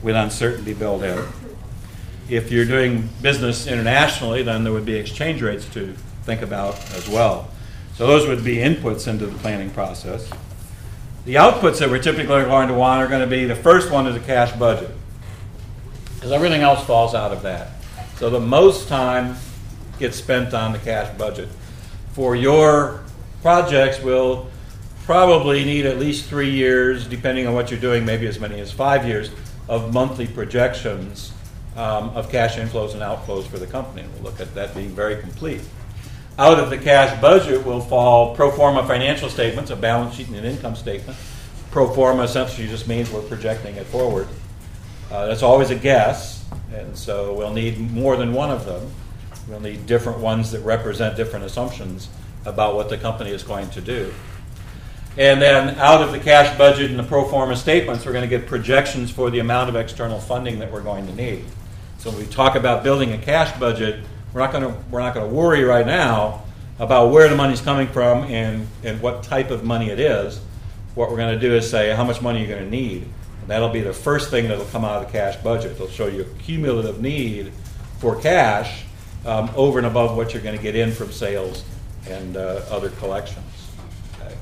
Speaker 1: with uncertainty built in. If you're doing business internationally, then there would be exchange rates to think about as well. So those would be inputs into the planning process. The outputs that we're typically going to want are going to be, the first one is a cash budget, because everything else falls out of that. So the most time gets spent on the cash budget. For your projects, we'll probably need at least 3 years, depending on what you're doing, maybe as many as 5 years, of monthly projections of cash inflows and outflows for the company. We'll look at that being very complete. Out of the cash budget will fall pro forma financial statements, a balance sheet and an income statement. Pro forma essentially just means we're projecting it forward. That's always a guess, and so we'll need more than one of them. We'll need different ones that represent different assumptions about what the company is going to do. And then out of the cash budget and the pro forma statements, we're going to get projections for the amount of external funding that we're going to need. So when we talk about building a cash budget, we're not going to worry right now about where the money's coming from and what type of money it is. What we're going to do is say, how much money you're going to need. And that'll be the first thing that'll come out of the cash budget. It'll show you a cumulative need for cash over and above what you're going to get in from sales and other collections. Okay.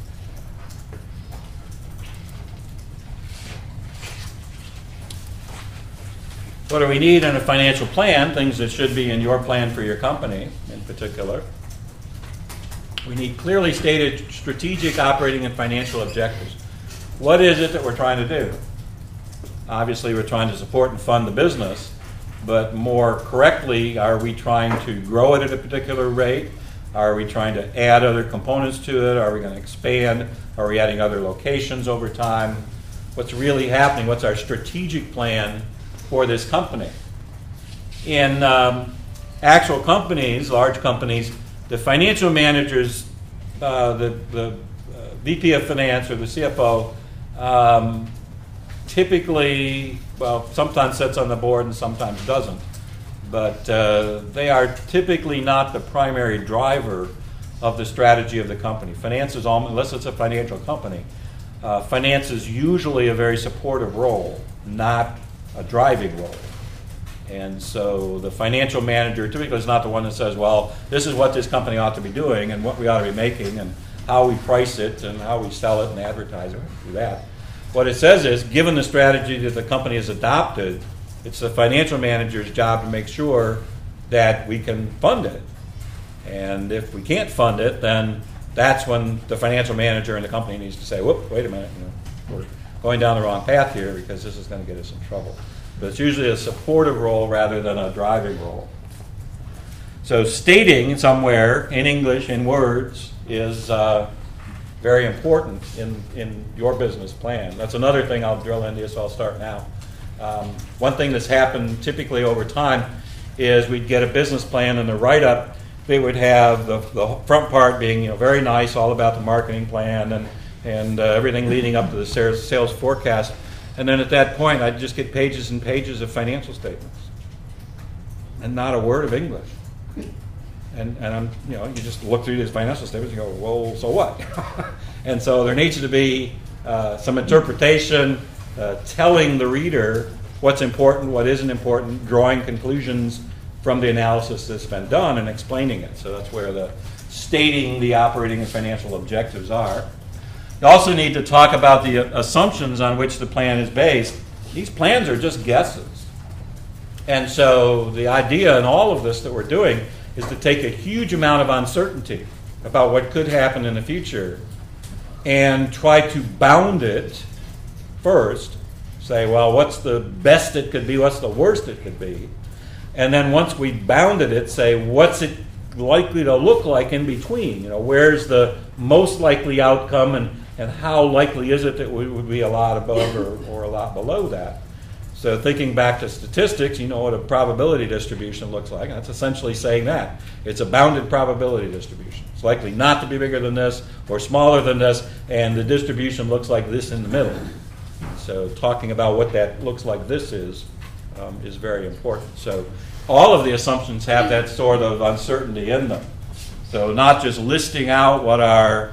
Speaker 1: What do we need in a financial plan? Things that should be in your plan for your company in particular. We need clearly stated strategic, operating, and financial objectives. What is it that we're trying to do? Obviously, we're trying to support and fund the business, but more correctly, are we trying to grow it at a particular rate? Are we trying to add other components to it? Are we going to expand? Are we adding other locations over time? What's really happening? What's our strategic plan for this company? In actual companies, large companies, the financial managers, the VP of Finance or the CFO, typically, well, sometimes sits on the board and sometimes doesn't. But they are typically not the primary driver of the strategy of the company. Finance is, unless it's a financial company, finance is usually a very supportive role, not a driving role. And so the financial manager typically is not the one that says, well, this is what this company ought to be doing and what we ought to be making and how we price it and how we sell it and advertise it, do that. What it says is, given the strategy that the company has adopted, it's the financial manager's job to make sure that we can fund it. And if we can't fund it, then that's when the financial manager in the company needs to say, whoop, wait a minute, we're going down the wrong path here because this is going to get us in trouble. But it's usually a supportive role rather than a driving role. So stating somewhere in English, in words, is very important in your business plan. That's another thing I'll drill into, so I'll start now. One thing that's happened typically over time is we'd get a business plan and the write-up, they would have the front part being very nice, all about the marketing plan and everything leading up to the sales forecast. And then at that point, I'd just get pages and pages of financial statements and not a word of English. And I'm, you just look through these financial statements and go, well, so what? And so there needs to be some interpretation, telling the reader what's important, what isn't important, drawing conclusions from the analysis that's been done and explaining it. So that's where the stating the operating and financial objectives are. You also need to talk about the assumptions on which the plan is based. These plans are just guesses. And so the idea in all of this that we're doing is to take a huge amount of uncertainty about what could happen in the future and try to bound it first. Say, well, what's the best it could be? What's the worst it could be? And then once we bounded it, say, what's it likely to look like in between? Where's the most likely outcome and how likely is it that we would be a lot above or a lot below that? So thinking back to statistics, you know what a probability distribution looks like. And that's essentially saying that. It's a bounded probability distribution. It's likely not to be bigger than this or smaller than this, and the distribution looks like this in the middle. So talking about what that looks like this is very important. So all of the assumptions have that sort of uncertainty in them. So not just listing out what our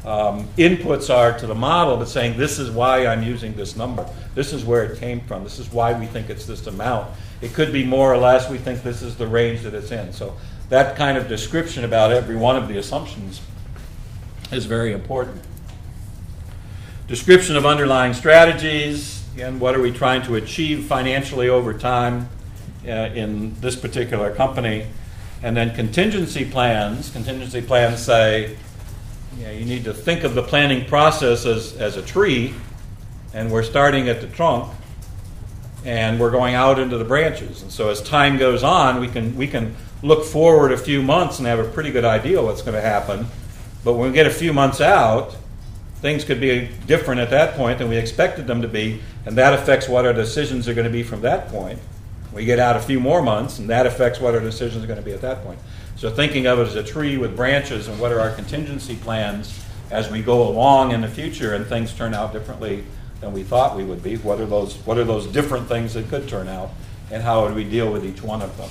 Speaker 1: inputs are to the model, but saying this is why I'm using this number. This is where it came from. This is why we think it's this amount. It could be more or less. We think this is the range that it's in. So that kind of description about every one of the assumptions is very important. Description of underlying strategies. Again, what are we trying to achieve financially over time in this particular company? And then contingency plans. Contingency plans say, you need to think of the planning process as a tree, and we're starting at the trunk, and we're going out into the branches. And so as time goes on, we can look forward a few months and have a pretty good idea what's going to happen. But when we get a few months out, things could be different at that point than we expected them to be, and that affects what our decisions are going to be from that point. We get out a few more months, and that affects what our decisions are going to be at that point. So thinking of it as a tree with branches, and what are our contingency plans as we go along in the future and things turn out differently than we thought we would be. What are those different things that could turn out, and how would we deal with each one of them?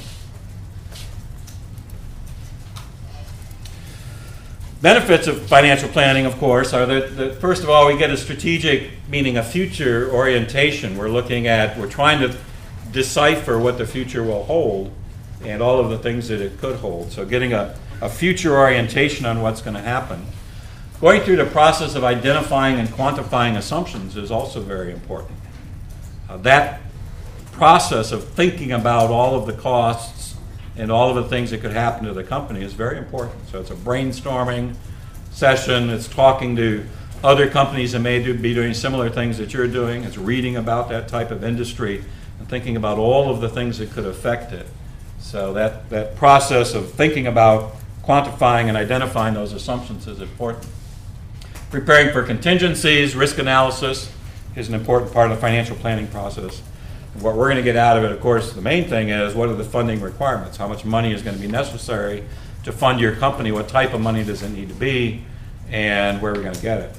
Speaker 1: Benefits of financial planning, of course, are that first of all, we get a strategic, meaning a future orientation. We're trying to decipher what the future will hold and all of the things that it could hold. So getting a future orientation on what's going to happen. Going through the process of identifying and quantifying assumptions is also very important. That process of thinking about all of the costs and all of the things that could happen to the company is very important. So it's a brainstorming session. It's talking to other companies that may be doing similar things that you're doing. It's reading about that type of industry and thinking about all of the things that could affect it. So that process of thinking about quantifying and identifying those assumptions is important. Preparing for contingencies, risk analysis is an important part of the financial planning process. What we're going to get out of it, of course, the main thing is what are the funding requirements? How much money is going to be necessary to fund your company? What type of money does it need to be? And where are we going to get it?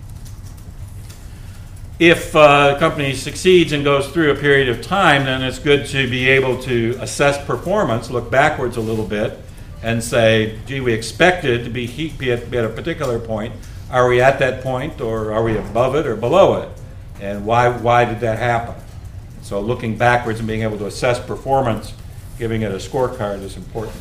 Speaker 1: If a company succeeds and goes through a period of time, then it's good to be able to assess performance, look backwards a little bit, and say, gee, we expected to be at a particular point. Are we at that point, or are we above it or below it? And why did that happen? So looking backwards and being able to assess performance, giving it a scorecard is important.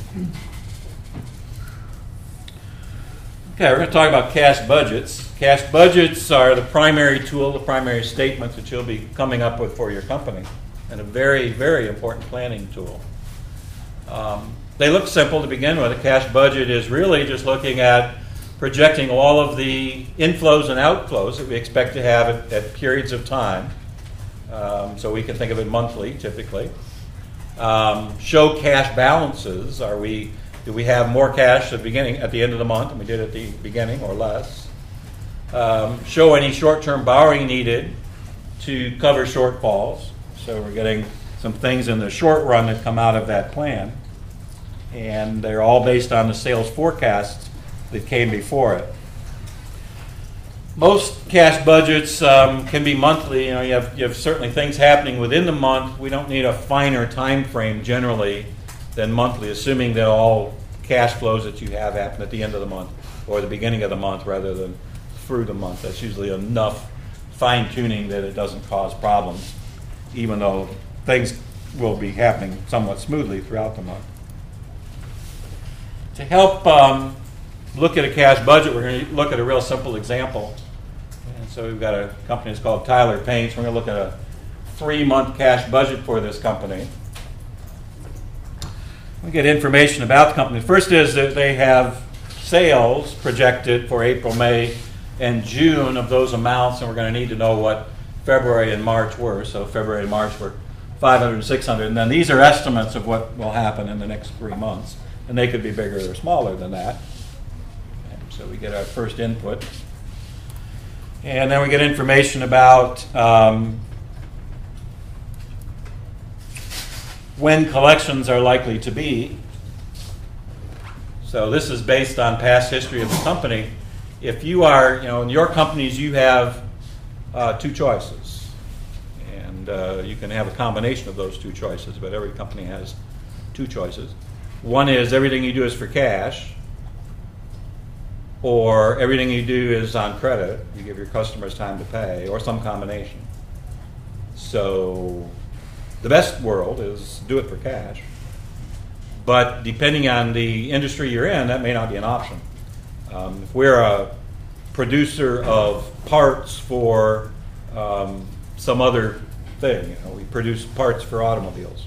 Speaker 1: Okay, we're going to talk about cash budgets. Cash budgets are the primary tool, the primary statement that you'll be coming up with for your company, and a very, very important planning tool. They look simple to begin with. A cash budget is really just looking at projecting all of the inflows and outflows that we expect to have at periods of time. So we can think of it monthly, typically. Show cash balances. Do we have more cash at the end of the month than we did at the beginning, or less? Show any short-term borrowing needed to cover shortfalls. So we're getting some things in the short run that come out of that plan. And they're all based on the sales forecasts that came before it. Most cash budgets can be monthly. You have certainly things happening within the month. We don't need a finer time frame generally than monthly, assuming that all cash flows that you have happen at the end of the month or the beginning of the month rather than through the month. That's usually enough fine-tuning that it doesn't cause problems, even though things will be happening somewhat smoothly throughout the month. To help look at a cash budget, we're going to look at a real simple example. And so we've got a company that's called Tyler Paints. We're going to look at a 3-month cash budget for this company. We get information about the company. First is that they have sales projected for April, May, and June of those amounts, and we're going to need to know what February and March were. So February and March were 500 and 600, and then these are estimates of what will happen in the next 3 months, and they could be bigger or smaller than that. And so we get our first input, and then we get information about when collections are likely to be. So this is based on past history of the company. If you are, in your companies, you have 2 choices. And you can have a combination of those 2 choices, but every company has 2 choices. One is everything you do is for cash. or everything you do is on credit. You give your customers time to pay, or some combination. So the best world is do it for cash. But depending on the industry you're in, that may not be an option. If we're a producer of parts for some other thing, we produce parts for automobiles,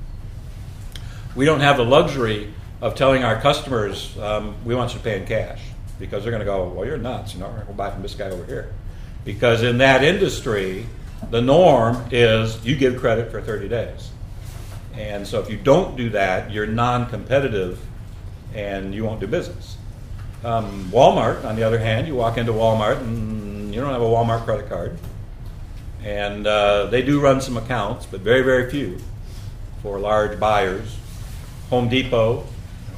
Speaker 1: we don't have the luxury of telling our customers we want you to pay in cash, because they're going to go, well, you're nuts. We're going to buy from this guy over here. Because in that industry, the norm is you give credit for 30 days. And so if you don't do that, you're non-competitive and you won't do business. Walmart, on the other hand, you walk into Walmart and you don't have a Walmart credit card. And they do run some accounts, but very, very few for large buyers. Home Depot,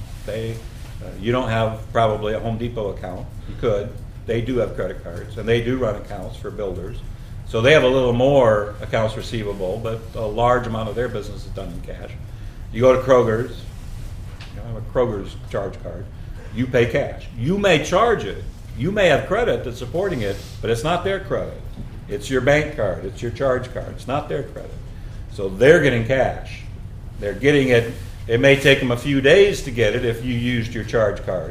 Speaker 1: you don't have probably a Home Depot account. You could. They do have credit cards, and they do run accounts for builders. So they have a little more accounts receivable, but a large amount of their business is done in cash. You go to Kroger's, you have a Kroger's charge card. You pay cash. You may charge it. You may have credit that's supporting it, but it's not their credit. It's your bank card. It's your charge card. It's not their credit. So they're getting cash. They're getting it. It may take them a few days to get it if you used your charge card.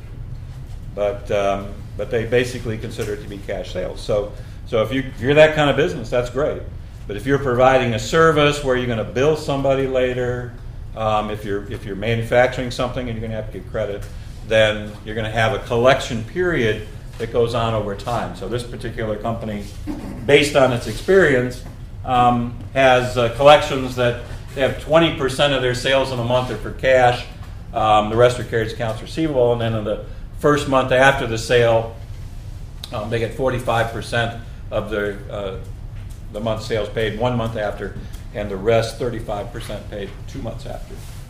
Speaker 1: But they basically consider it to be cash sales. So if you're that kind of business, that's great. But if you're providing a service where you're going to bill somebody later, if you're manufacturing something and you're going to have to give credit, then you're going to have a collection period that goes on over time. So this particular company, based on its experience, has collections that they have 20% of their sales in a month are for cash. The rest are carried as accounts receivable, and then in the first month after the sale, they get 45% of the month's sales paid 1 month after, and the rest 35% paid 2 months after.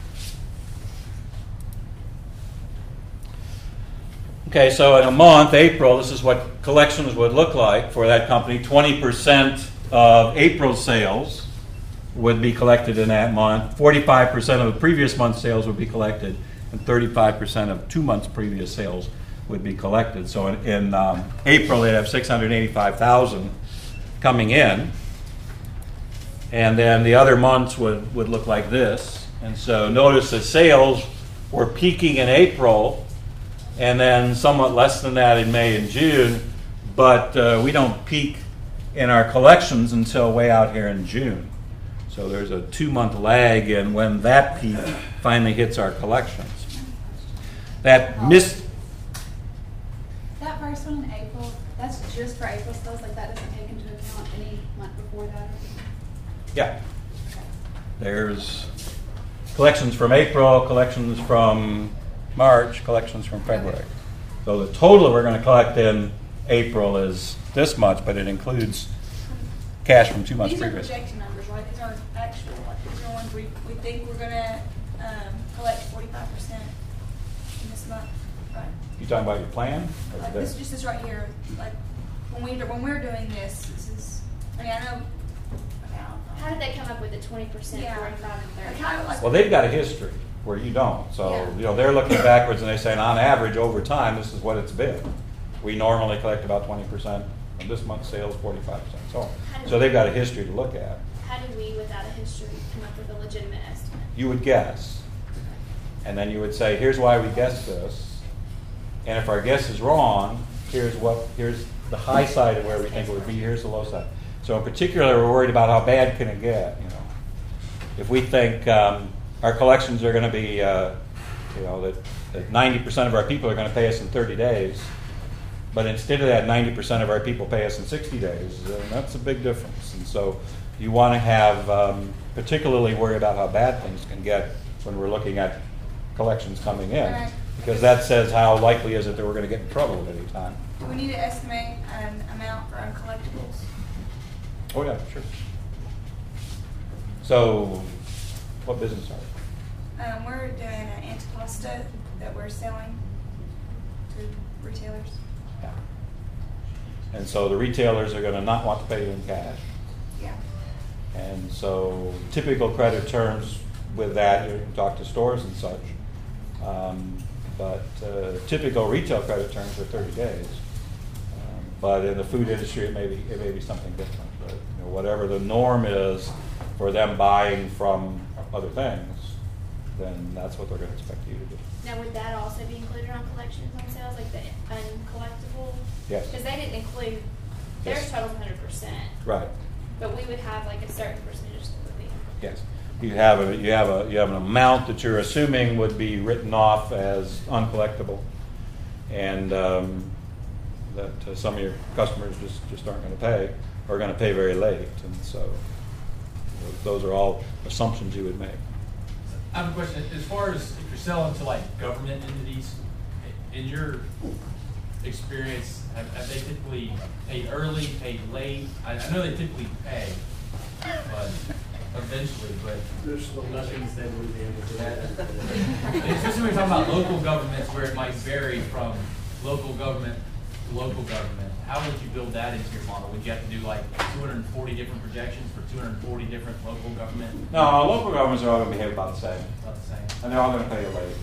Speaker 1: Okay, so in a month, April, this is what collections would look like for that company. 20% of April's sales would be collected in that month. 45% of the previous month's sales would be collected, and 35% of 2 months' previous sales would be collected. So in April, they'd have $685,000 coming in, and then the other months would look like this. And so notice that sales were peaking in April, and then somewhat less than that in May and June, but we don't peak in our collections until way out here in June. So there's a 2-month lag in when that peak finally hits our collections. That
Speaker 5: first one in April, that's just for April sales, like that doesn't take into account any month before that?
Speaker 1: Yeah. There's collections from April, collections from March, collections from February. So the total we're going to collect in April is this much, but it includes cash from 2 months
Speaker 5: These
Speaker 1: previous.
Speaker 5: These are projection numbers, right? These aren't actual, like these are ones we think we're going to collect 45% in this month, right?
Speaker 1: You talking about your plan? Or
Speaker 5: Like
Speaker 1: this?
Speaker 5: this just is right here. Like when we're doing this is. I mean, I know. Okay,
Speaker 2: How did they come up with the 20%,
Speaker 5: Yeah.
Speaker 2: 45, and 30?
Speaker 5: Kind of like.
Speaker 1: Well, they've got a history where you don't. So,
Speaker 5: Yeah.
Speaker 1: they're looking backwards and they're saying, on average, over time, this is what it's been. We normally collect about 20% of this month's sales, 45%. So they've got a history to look at.
Speaker 2: How do we, without a history, come up with a legitimate estimate?
Speaker 1: You would guess. And then you would say, here's why we guessed this. And if our guess is wrong, here's the high side of where we think it would be, here's the low side. So in particular, we're worried about how bad can it get. If we think our collections are going to be, that 90% of our people are going to pay us in 30 days, but instead of that, 90% of our people pay us in 60 days, that's a big difference. And so you want to have particularly worry about how bad things can get when we're looking at collections coming in,
Speaker 5: Right.
Speaker 1: because that says how likely is it that we're going to get in trouble at any time.
Speaker 5: Do we need to estimate an amount for uncollectibles?
Speaker 1: Oh yeah, sure. So, what business are you?
Speaker 5: We're doing an antipasta that we're selling to retailers.
Speaker 1: Yeah. And so the retailers are going to not want to pay you in cash.
Speaker 5: Yeah.
Speaker 1: And so typical credit terms with that, you can talk to stores and such. But typical retail credit terms are 30 days. But in the food industry, it may be something different. But whatever the norm is for them buying from other things, then that's what they're going to expect you to do.
Speaker 2: Now, would that also be included on collections on sales, like the uncollectible?
Speaker 1: Yes.
Speaker 2: Because they didn't include, theirs
Speaker 1: Yes.
Speaker 2: totals 100%.
Speaker 1: Right.
Speaker 2: But we would have like a certain percentage that would be.
Speaker 1: Yes. You have an amount that you're assuming would be written off as uncollectible, and that some of your customers just aren't going to pay, or are going to pay very late, and so those are all assumptions you would make.
Speaker 6: I have a question. As far as if you're selling to like government entities, in your experience, have they typically paid early, paid late? I know they typically pay, but eventually, but
Speaker 7: There's nothing said with the
Speaker 6: especially when you're talking about local governments where it might vary from local government to local government. How would you build that into your model? Would you have to do like 240 different projections for 240 different local government?
Speaker 1: No, local governments are all going to behave about the same,
Speaker 6: About the same.
Speaker 1: and they're all going to pay you late.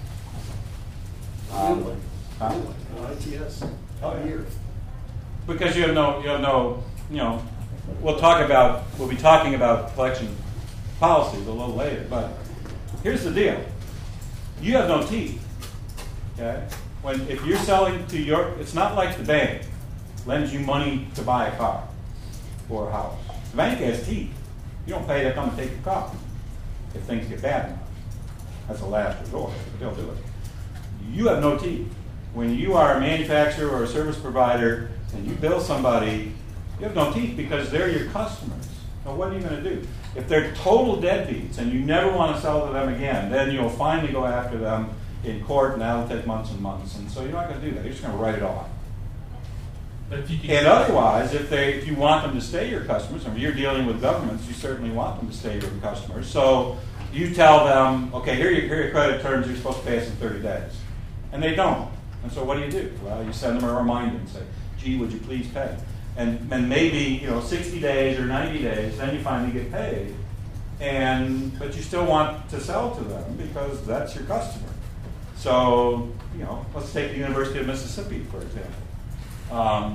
Speaker 7: Really?
Speaker 1: Huh?
Speaker 7: ITS,
Speaker 1: Oh, yeah.
Speaker 7: year.
Speaker 1: Because you have no, we'll be talking about collection policies a little later, but here's the deal. You have no teeth, okay? If you're selling to it's not like the bank lends you money to buy a car or a house. The bank has teeth. You don't pay, they come and take your car if things get bad enough. That's a last resort, but they'll do it. You have no teeth. When you are a manufacturer or a service provider and you bill somebody, you have no teeth because they're your customers. Now, what are you going to do? If they're total deadbeats and you never want to sell to them again, then you'll finally go after them in court, and that'll take months and months. And so you're not going to do that. You're just going to write it off.
Speaker 6: But if you could
Speaker 1: And otherwise, if you want them to stay your customers, and you're dealing with governments, you certainly want them to stay your customers. So you tell them, okay, here are your credit terms. You're supposed to pay us in 30 days. And they don't. And so what do? Well, you send them a reminder and say, gee, would you please pay? And maybe 60 days or 90 days, then you finally get paid. But you still want to sell to them because that's your customer. So, let's take the University of Mississippi, for example.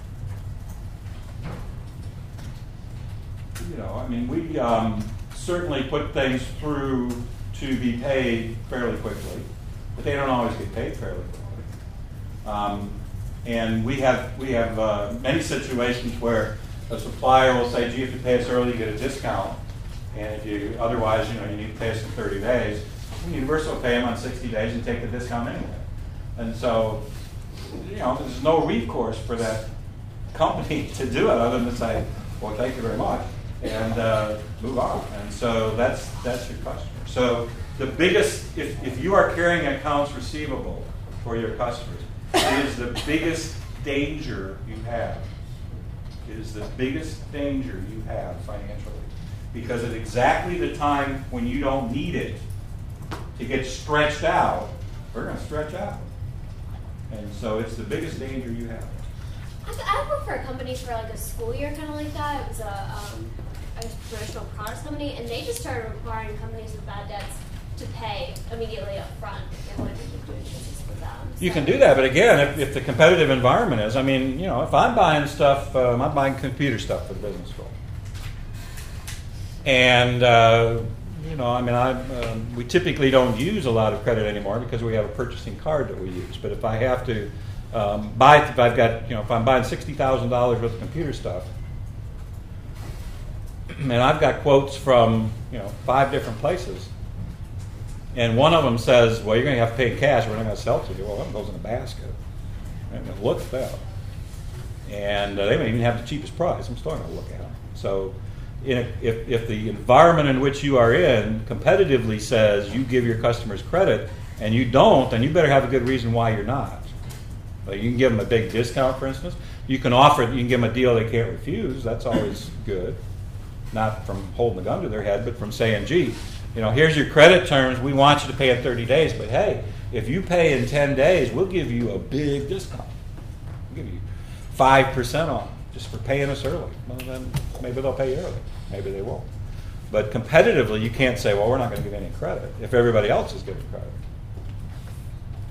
Speaker 1: We certainly put things through to be paid fairly quickly, but they don't always get paid fairly quickly. And we have many situations where a supplier will say, gee, if you pay us early, you get a discount. And if you otherwise, you need to pay us in 30 days. Universal will pay them on 60 days and take the discount anyway. And so, there's no recourse for that company to do it other than to say, well, thank you very much, and move on. And so that's your customer. So the biggest, if you are carrying accounts receivable for your customers, it is the biggest danger you have. It is the biggest danger you have financially. Because at exactly the time when you don't need it to get stretched out, we're going to stretch out. And so it's the biggest danger you have.
Speaker 8: I worked for a company for like a school year, kind of like that. It was a promotional products company, and they just started requiring companies with bad debts to pay immediately up front if they wanted to keep doing business with them.
Speaker 1: You can do that, but again, if the competitive environment is, if I'm buying stuff, I'm buying computer stuff for the business school. And, we typically don't use a lot of credit anymore because we have a purchasing card that we use. But if I have to if I'm buying $60,000 worth of computer stuff, and I've got quotes from, 5 different places, and one of them says, well, you're going to have to pay in cash, we're not going to sell to you. Well, that goes in a basket. And look at that. And they may even have the cheapest price. I'm still going to look at them. So if the environment in which you are in competitively says you give your customers credit and you don't, then you better have a good reason why you're not. You can give them a big discount, for instance. You can give them a deal they can't refuse. That's always good. Not from holding the gun to their head, but from saying, gee, here's your credit terms. We want you to pay in 30 days. But hey, if you pay in 10 days, we'll give you a big discount. We'll give you 5% off just for paying us early. Well, then maybe they'll pay you early. Maybe they won't. But competitively, you can't say, well, we're not going to give any credit if everybody else is giving credit.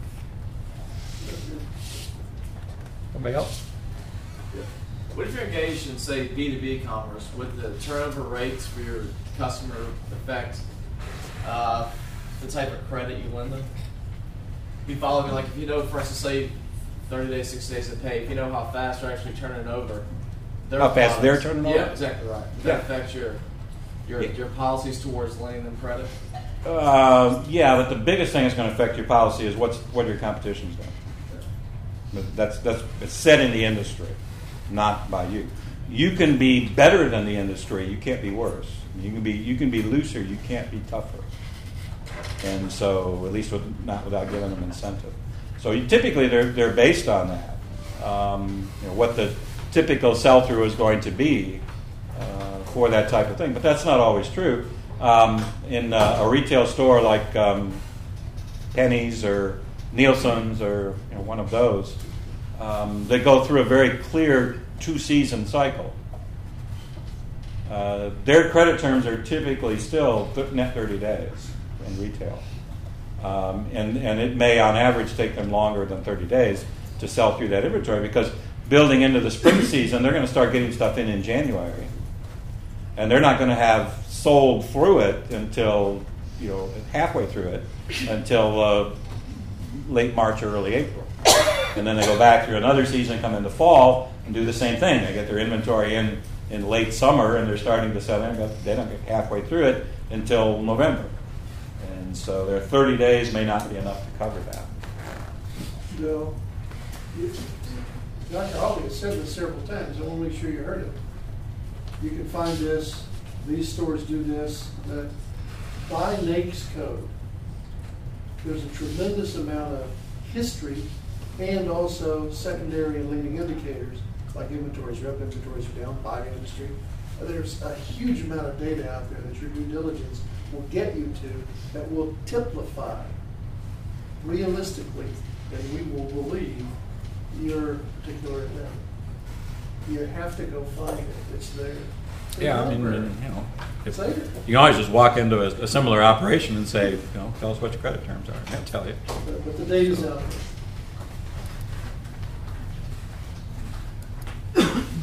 Speaker 1: Somebody else?
Speaker 9: What if you're engaged in, say, B2B commerce? Would the turnover rates for your customer affect the type of credit you lend them? If you follow me, like if you know, for instance, say 30 days, 60 days to pay, if you know how fast they're actually turning over.
Speaker 1: How fast they're turning over?
Speaker 9: Yeah, exactly right. Does that affect your policies towards lending them credit?
Speaker 1: Yeah, but the biggest thing that's going to affect your policy is what your competition's doing. That's it's set in the industry, not by you. You can be better than the industry. You can't be worse. You can be looser. You can't be tougher. And so, at least not without giving them incentive. So typically they're based on that. What the typical sell-through is going to be for that type of thing. But that's not always true. In a retail store like Penny's or Nielsen's or one of those, they go through a very clear 2-season cycle. Their credit terms are typically still net 30 days in retail. And it may, on average, take them longer than 30 days to sell through that inventory because building into the spring season, they're going to start getting stuff in January. And they're not going to have sold through it until, halfway through it, until late March or early April. And then they go back through another season, come into fall, and do the same thing. They get their inventory in late summer, and they're starting to sell in. They don't get halfway through it until November. And so their 30 days may not be enough to cover that.
Speaker 4: No. Dr. Hawley has said this several times. I want to make sure you heard it. You can find this. These stores do this. That by NAICS code, there's a tremendous amount of history and also secondary and leading indicators like inventories. Rep inventories are down by the industry. There's a huge amount of data out there that your due diligence will get you to that will typify realistically that we will believe your particular event. You have to go find it. It's there.
Speaker 1: Yeah, I mean,
Speaker 4: It's there.
Speaker 1: you can always just walk into a similar operation and say, tell us what your credit terms are. I'll tell you.
Speaker 4: But the data's out there.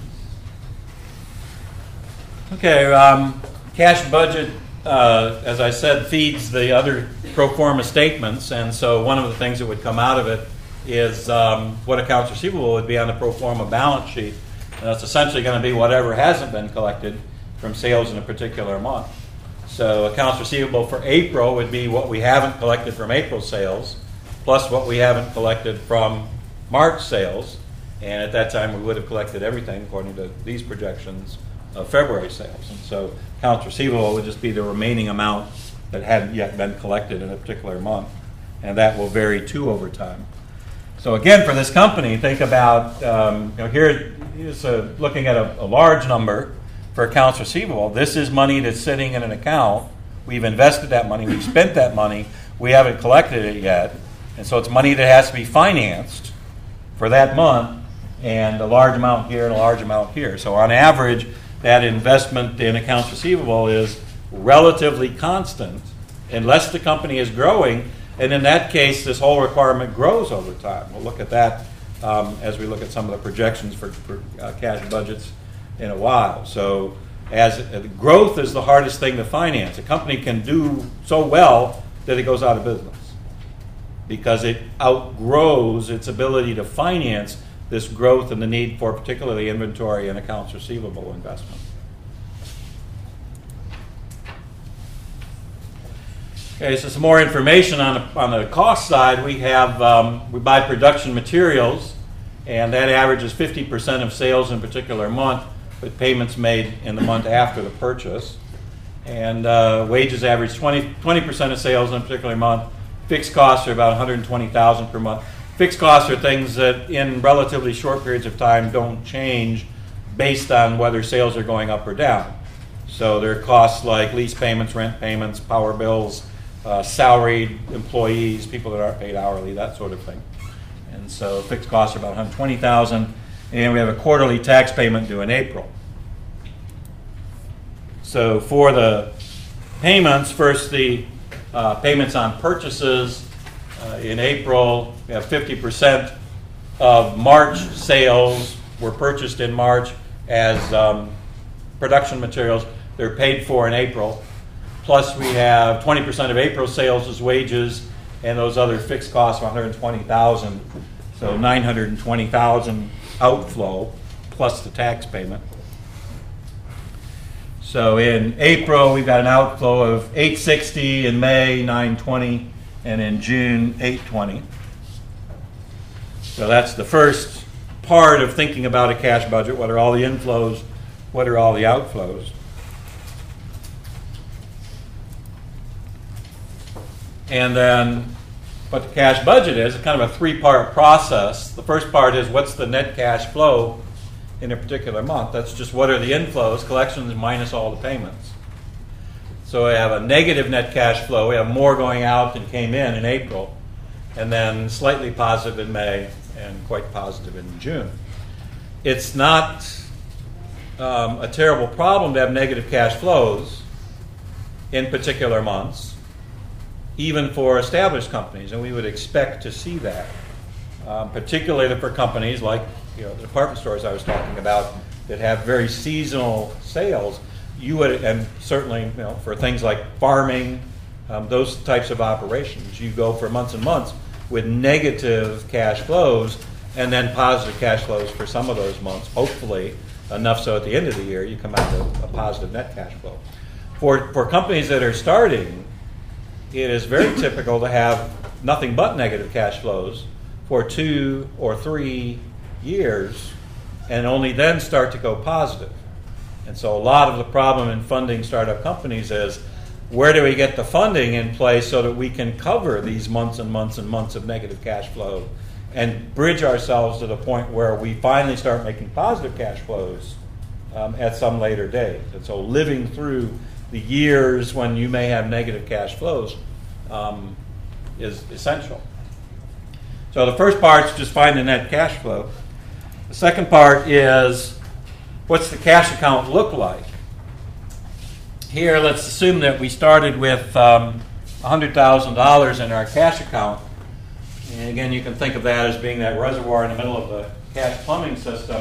Speaker 1: Okay, cash budget, as I said, feeds the other pro forma statements, and so one of the things that would come out of it is what accounts receivable would be on the pro forma balance sheet. And that's essentially going to be whatever hasn't been collected from sales in a particular month. So accounts receivable for April would be what we haven't collected from April sales, plus what we haven't collected from March sales. And at that time, we would have collected everything, according to these projections, of February sales. And so accounts receivable would just be the remaining amount that hadn't yet been collected in a particular month. And that will vary, too, over time. So again, for this company, think about, here's looking at a large number for accounts receivable. This is money that's sitting in an account. We've invested that money. We've spent that money. We haven't collected it yet. And so it's money that has to be financed for that month, and a large amount here and a large amount here. So on average, that investment in accounts receivable is relatively constant unless the company is growing. And in that case, this whole requirement grows over time. We'll look at that as we look at some of the projections for cash budgets in a while. So as growth is the hardest thing to finance. A company can do so well that it goes out of business because it outgrows its ability to finance this growth and the need for particularly inventory and accounts receivable investment. Okay, so some more information on the cost side. We have we buy production materials, and that averages 50% of sales in a particular month, with payments made in the month after the purchase. And wages average 20% of sales in a particular month. Fixed costs are about $120,000 per month. Fixed costs are things that in relatively short periods of time don't change based on whether sales are going up or down. So there are costs like lease payments, rent payments, power bills, salaried employees, people that aren't paid hourly, that sort of thing. And so fixed costs are about $120,000, and we have a quarterly tax payment due in April. So for the payments, first the payments on purchases In April, we have 50% of March sales were purchased in March as production materials. They're paid for in April. Plus, we have 20% of April sales as wages, and those other fixed costs of $120,000. So $920,000 outflow plus the tax payment. So in April, we've got an outflow of $860, in May $920, and in June $820. So that's the first part of thinking about a cash budget. What are all the inflows? What are all the outflows? And then what the cash budget is kind of a three-part process. The first part is what's the net cash flow in a particular month. That's just what are the inflows, collections minus all the payments. So we have a negative net cash flow. We have more going out than came in April, and then slightly positive in May and quite positive in June. It's not a terrible problem to have negative cash flows in particular months, even for established companies, and we would expect to see that, particularly for companies like the department stores I was talking about that have very seasonal sales. You would, and certainly for things like farming, those types of operations, you go for months and months with negative cash flows and then positive cash flows for some of those months, hopefully enough so at the end of the year you come out with a positive net cash flow. For companies that are starting, it is very typical to have nothing but negative cash flows for 2 or 3 years and only then start to go positive. And so a lot of the problem in funding startup companies is where do we get the funding in place so that we can cover these months and months and months of negative cash flow and bridge ourselves to the point where we finally start making positive cash flows at some later date. And so living through the years when you may have negative cash flows is essential. So the first part is just find the net cash flow. The second part is what's the cash account look like? Here, let's assume that we started with $100,000 in our cash account. And again, you can think of that as being that reservoir in the middle of the cash plumbing system.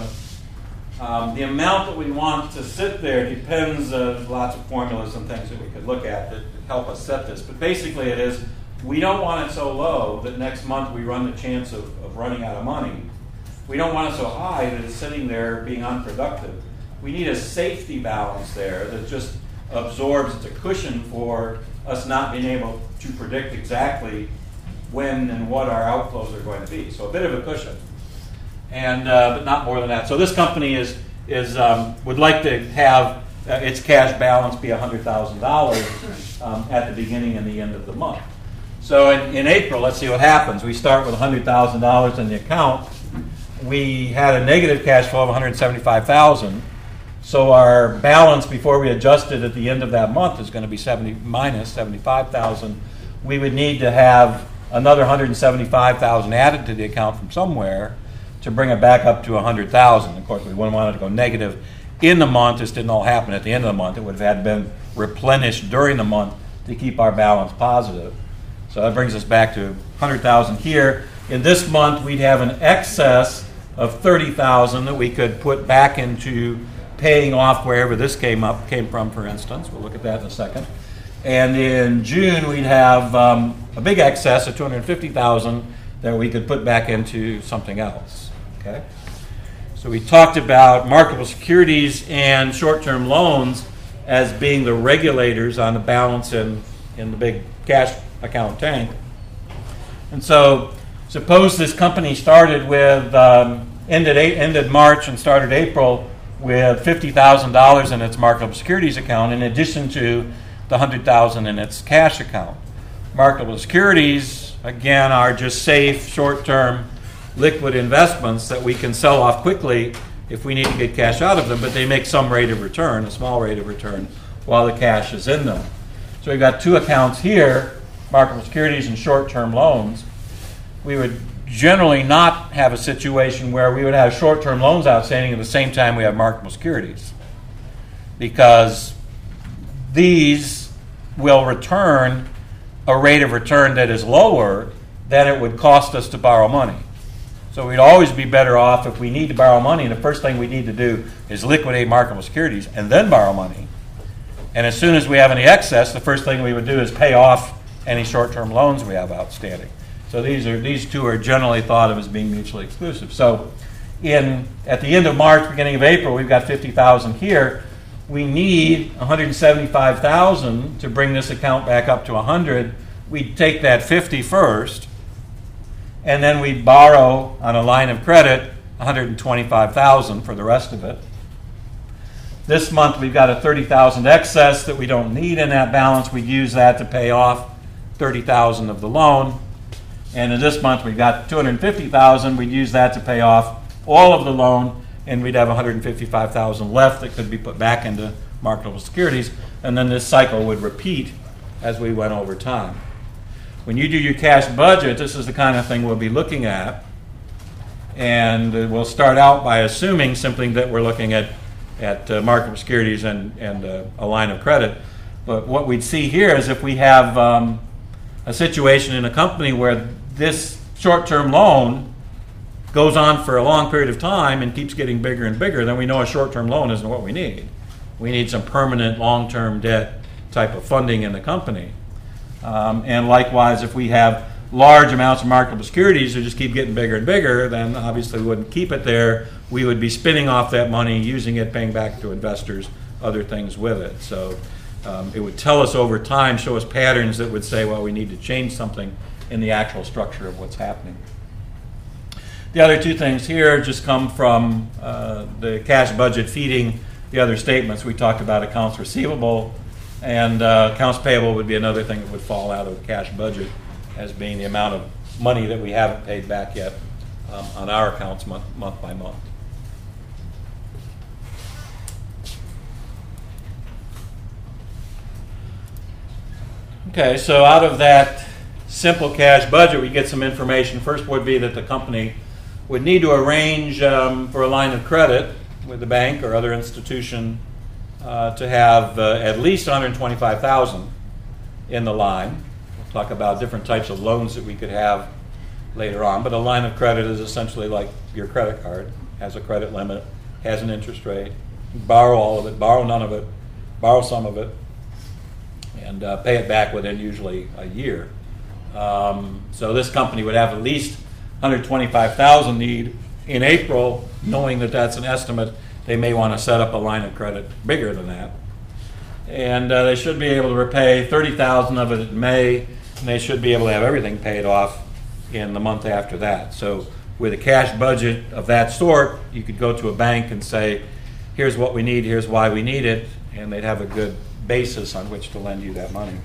Speaker 1: The amount that we want to sit there depends on lots of formulas and things that we could look at that help us set this. But basically it is, we don't want it so low that next month we run the chance of running out of money. We don't want it so high that it's sitting there being unproductive. We need a safety balance there that just absorbs, it's a cushion for us not being able to predict exactly when and what our outflows are going to be. So a bit of a cushion, and but not more than that. So this company would like to have its cash balance be $100,000 at the beginning and the end of the month. So in April, let's see what happens. We start with $100,000 in the account. We had a negative cash flow of $175,000. So our balance before we adjusted at the end of that month is going to be minus $75,000. We would need to have another $175,000 added to the account from somewhere to bring it back up to $100,000. Of course, we wouldn't want it to go negative in the month. This didn't all happen at the end of the month. It would have had been replenished during the month to keep our balance positive. So that brings us back to $100,000 here. In this month, we'd have an excess of $30,000 that we could put back into paying off wherever this came from, for instance. We'll look at that in a second. And in June, we'd have a big excess of $250,000 that we could put back into something else. Okay. So we talked about marketable securities and short-term loans as being the regulators on the balance in the big cash account tank. And so suppose this company started with ended March and started April with $50,000 in its marketable securities account in addition to the $100,000 in its cash account. Marketable securities, again, are just safe, short-term, liquid investments that we can sell off quickly if we need to get cash out of them, but they make some rate of return, a small rate of return, while the cash is in them. So we've got two accounts here, marketable securities and short-term loans. We would generally not have a situation where we would have short-term loans outstanding at the same time we have marketable securities, because these will return a rate of return that is lower than it would cost us to borrow money. So we'd always be better off if we need to borrow money, and the first thing we need to do is liquidate marketable securities and then borrow money. And as soon as we have any excess, the first thing we would do is pay off any short-term loans we have outstanding. So these two are generally thought of as being mutually exclusive. So at the end of March, beginning of April, we've got $50,000 here. We need $175,000 to bring this account back up to $100,000. We'd take that $50,000 first, and then we'd borrow on a line of credit $125,000 for the rest of it. This month we've got a $30,000 excess that we don't need in that balance. We'd use that to pay off $30,000 of the loan. And in this month we've got $250,000. We'd use that to pay off all of the loan, and we'd have $155,000 left that could be put back into marketable securities. And then this cycle would repeat as we went over time. When you do your cash budget, this is the kind of thing we'll be looking at. And we'll start out by assuming simply that we're looking at marketable securities and a line of credit. But what we'd see here is if we have a situation in a company where this short-term loan goes on for a long period of time and keeps getting bigger and bigger, then we know a short-term loan isn't what we need. We need some permanent long-term debt type of funding in the company. And likewise, if we have large amounts of marketable securities that just keep getting bigger and bigger, then obviously we wouldn't keep it there. We would be spinning off that money, using it, paying back to investors, other things with it. So it would tell us over time, show us patterns that would say, well, we need to change something in the actual structure of what's happening. The other two things here just come from the cash budget feeding the other statements. We talked about accounts receivable, and accounts payable would be another thing that would fall out of the cash budget as being the amount of money that we haven't paid back yet on our accounts month by month. Okay, so out of that simple cash budget, we get some information. First would be that the company would need to arrange for a line of credit with the bank or other institution to have at least $125,000 in the line. We'll talk about different types of loans that we could have later on, but a line of credit is essentially like your credit card. Has a credit limit, has an interest rate. Borrow all of it, borrow none of it, borrow some of it, and pay it back within usually a year. So this company would have at least $125,000 need in April, knowing that that's an estimate. They may want to set up a line of credit bigger than that. And they should be able to repay $30,000 of it in May, and they should be able to have everything paid off in the month after that. So with a cash budget of that sort, you could go to a bank and say, here's what we need, here's why we need it, and they'd have a good basis on which to lend you that money.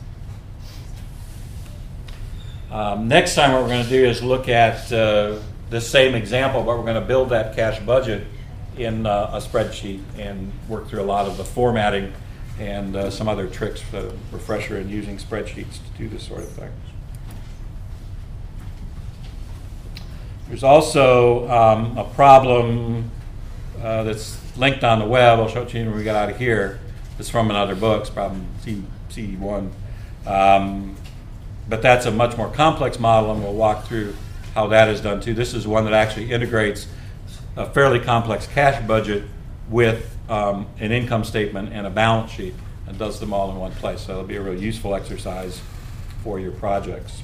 Speaker 1: Next time what we're going to do is look at this same example, but we're going to build that cash budget in a spreadsheet and work through a lot of the formatting and some other tricks, refresher in using spreadsheets to do this sort of thing. There's also a problem that's linked on the web. I'll show it to you when we get out of here. It's from another book. It's problem C1. But that's a much more complex model, and we'll walk through how that is done too. This is one that actually integrates a fairly complex cash budget with an income statement and a balance sheet, and does them all in one place. So it'll be a really useful exercise for your projects.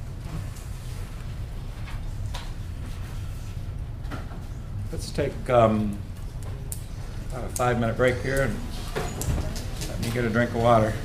Speaker 1: Let's take about a 5-minute break here and let me get a drink of water.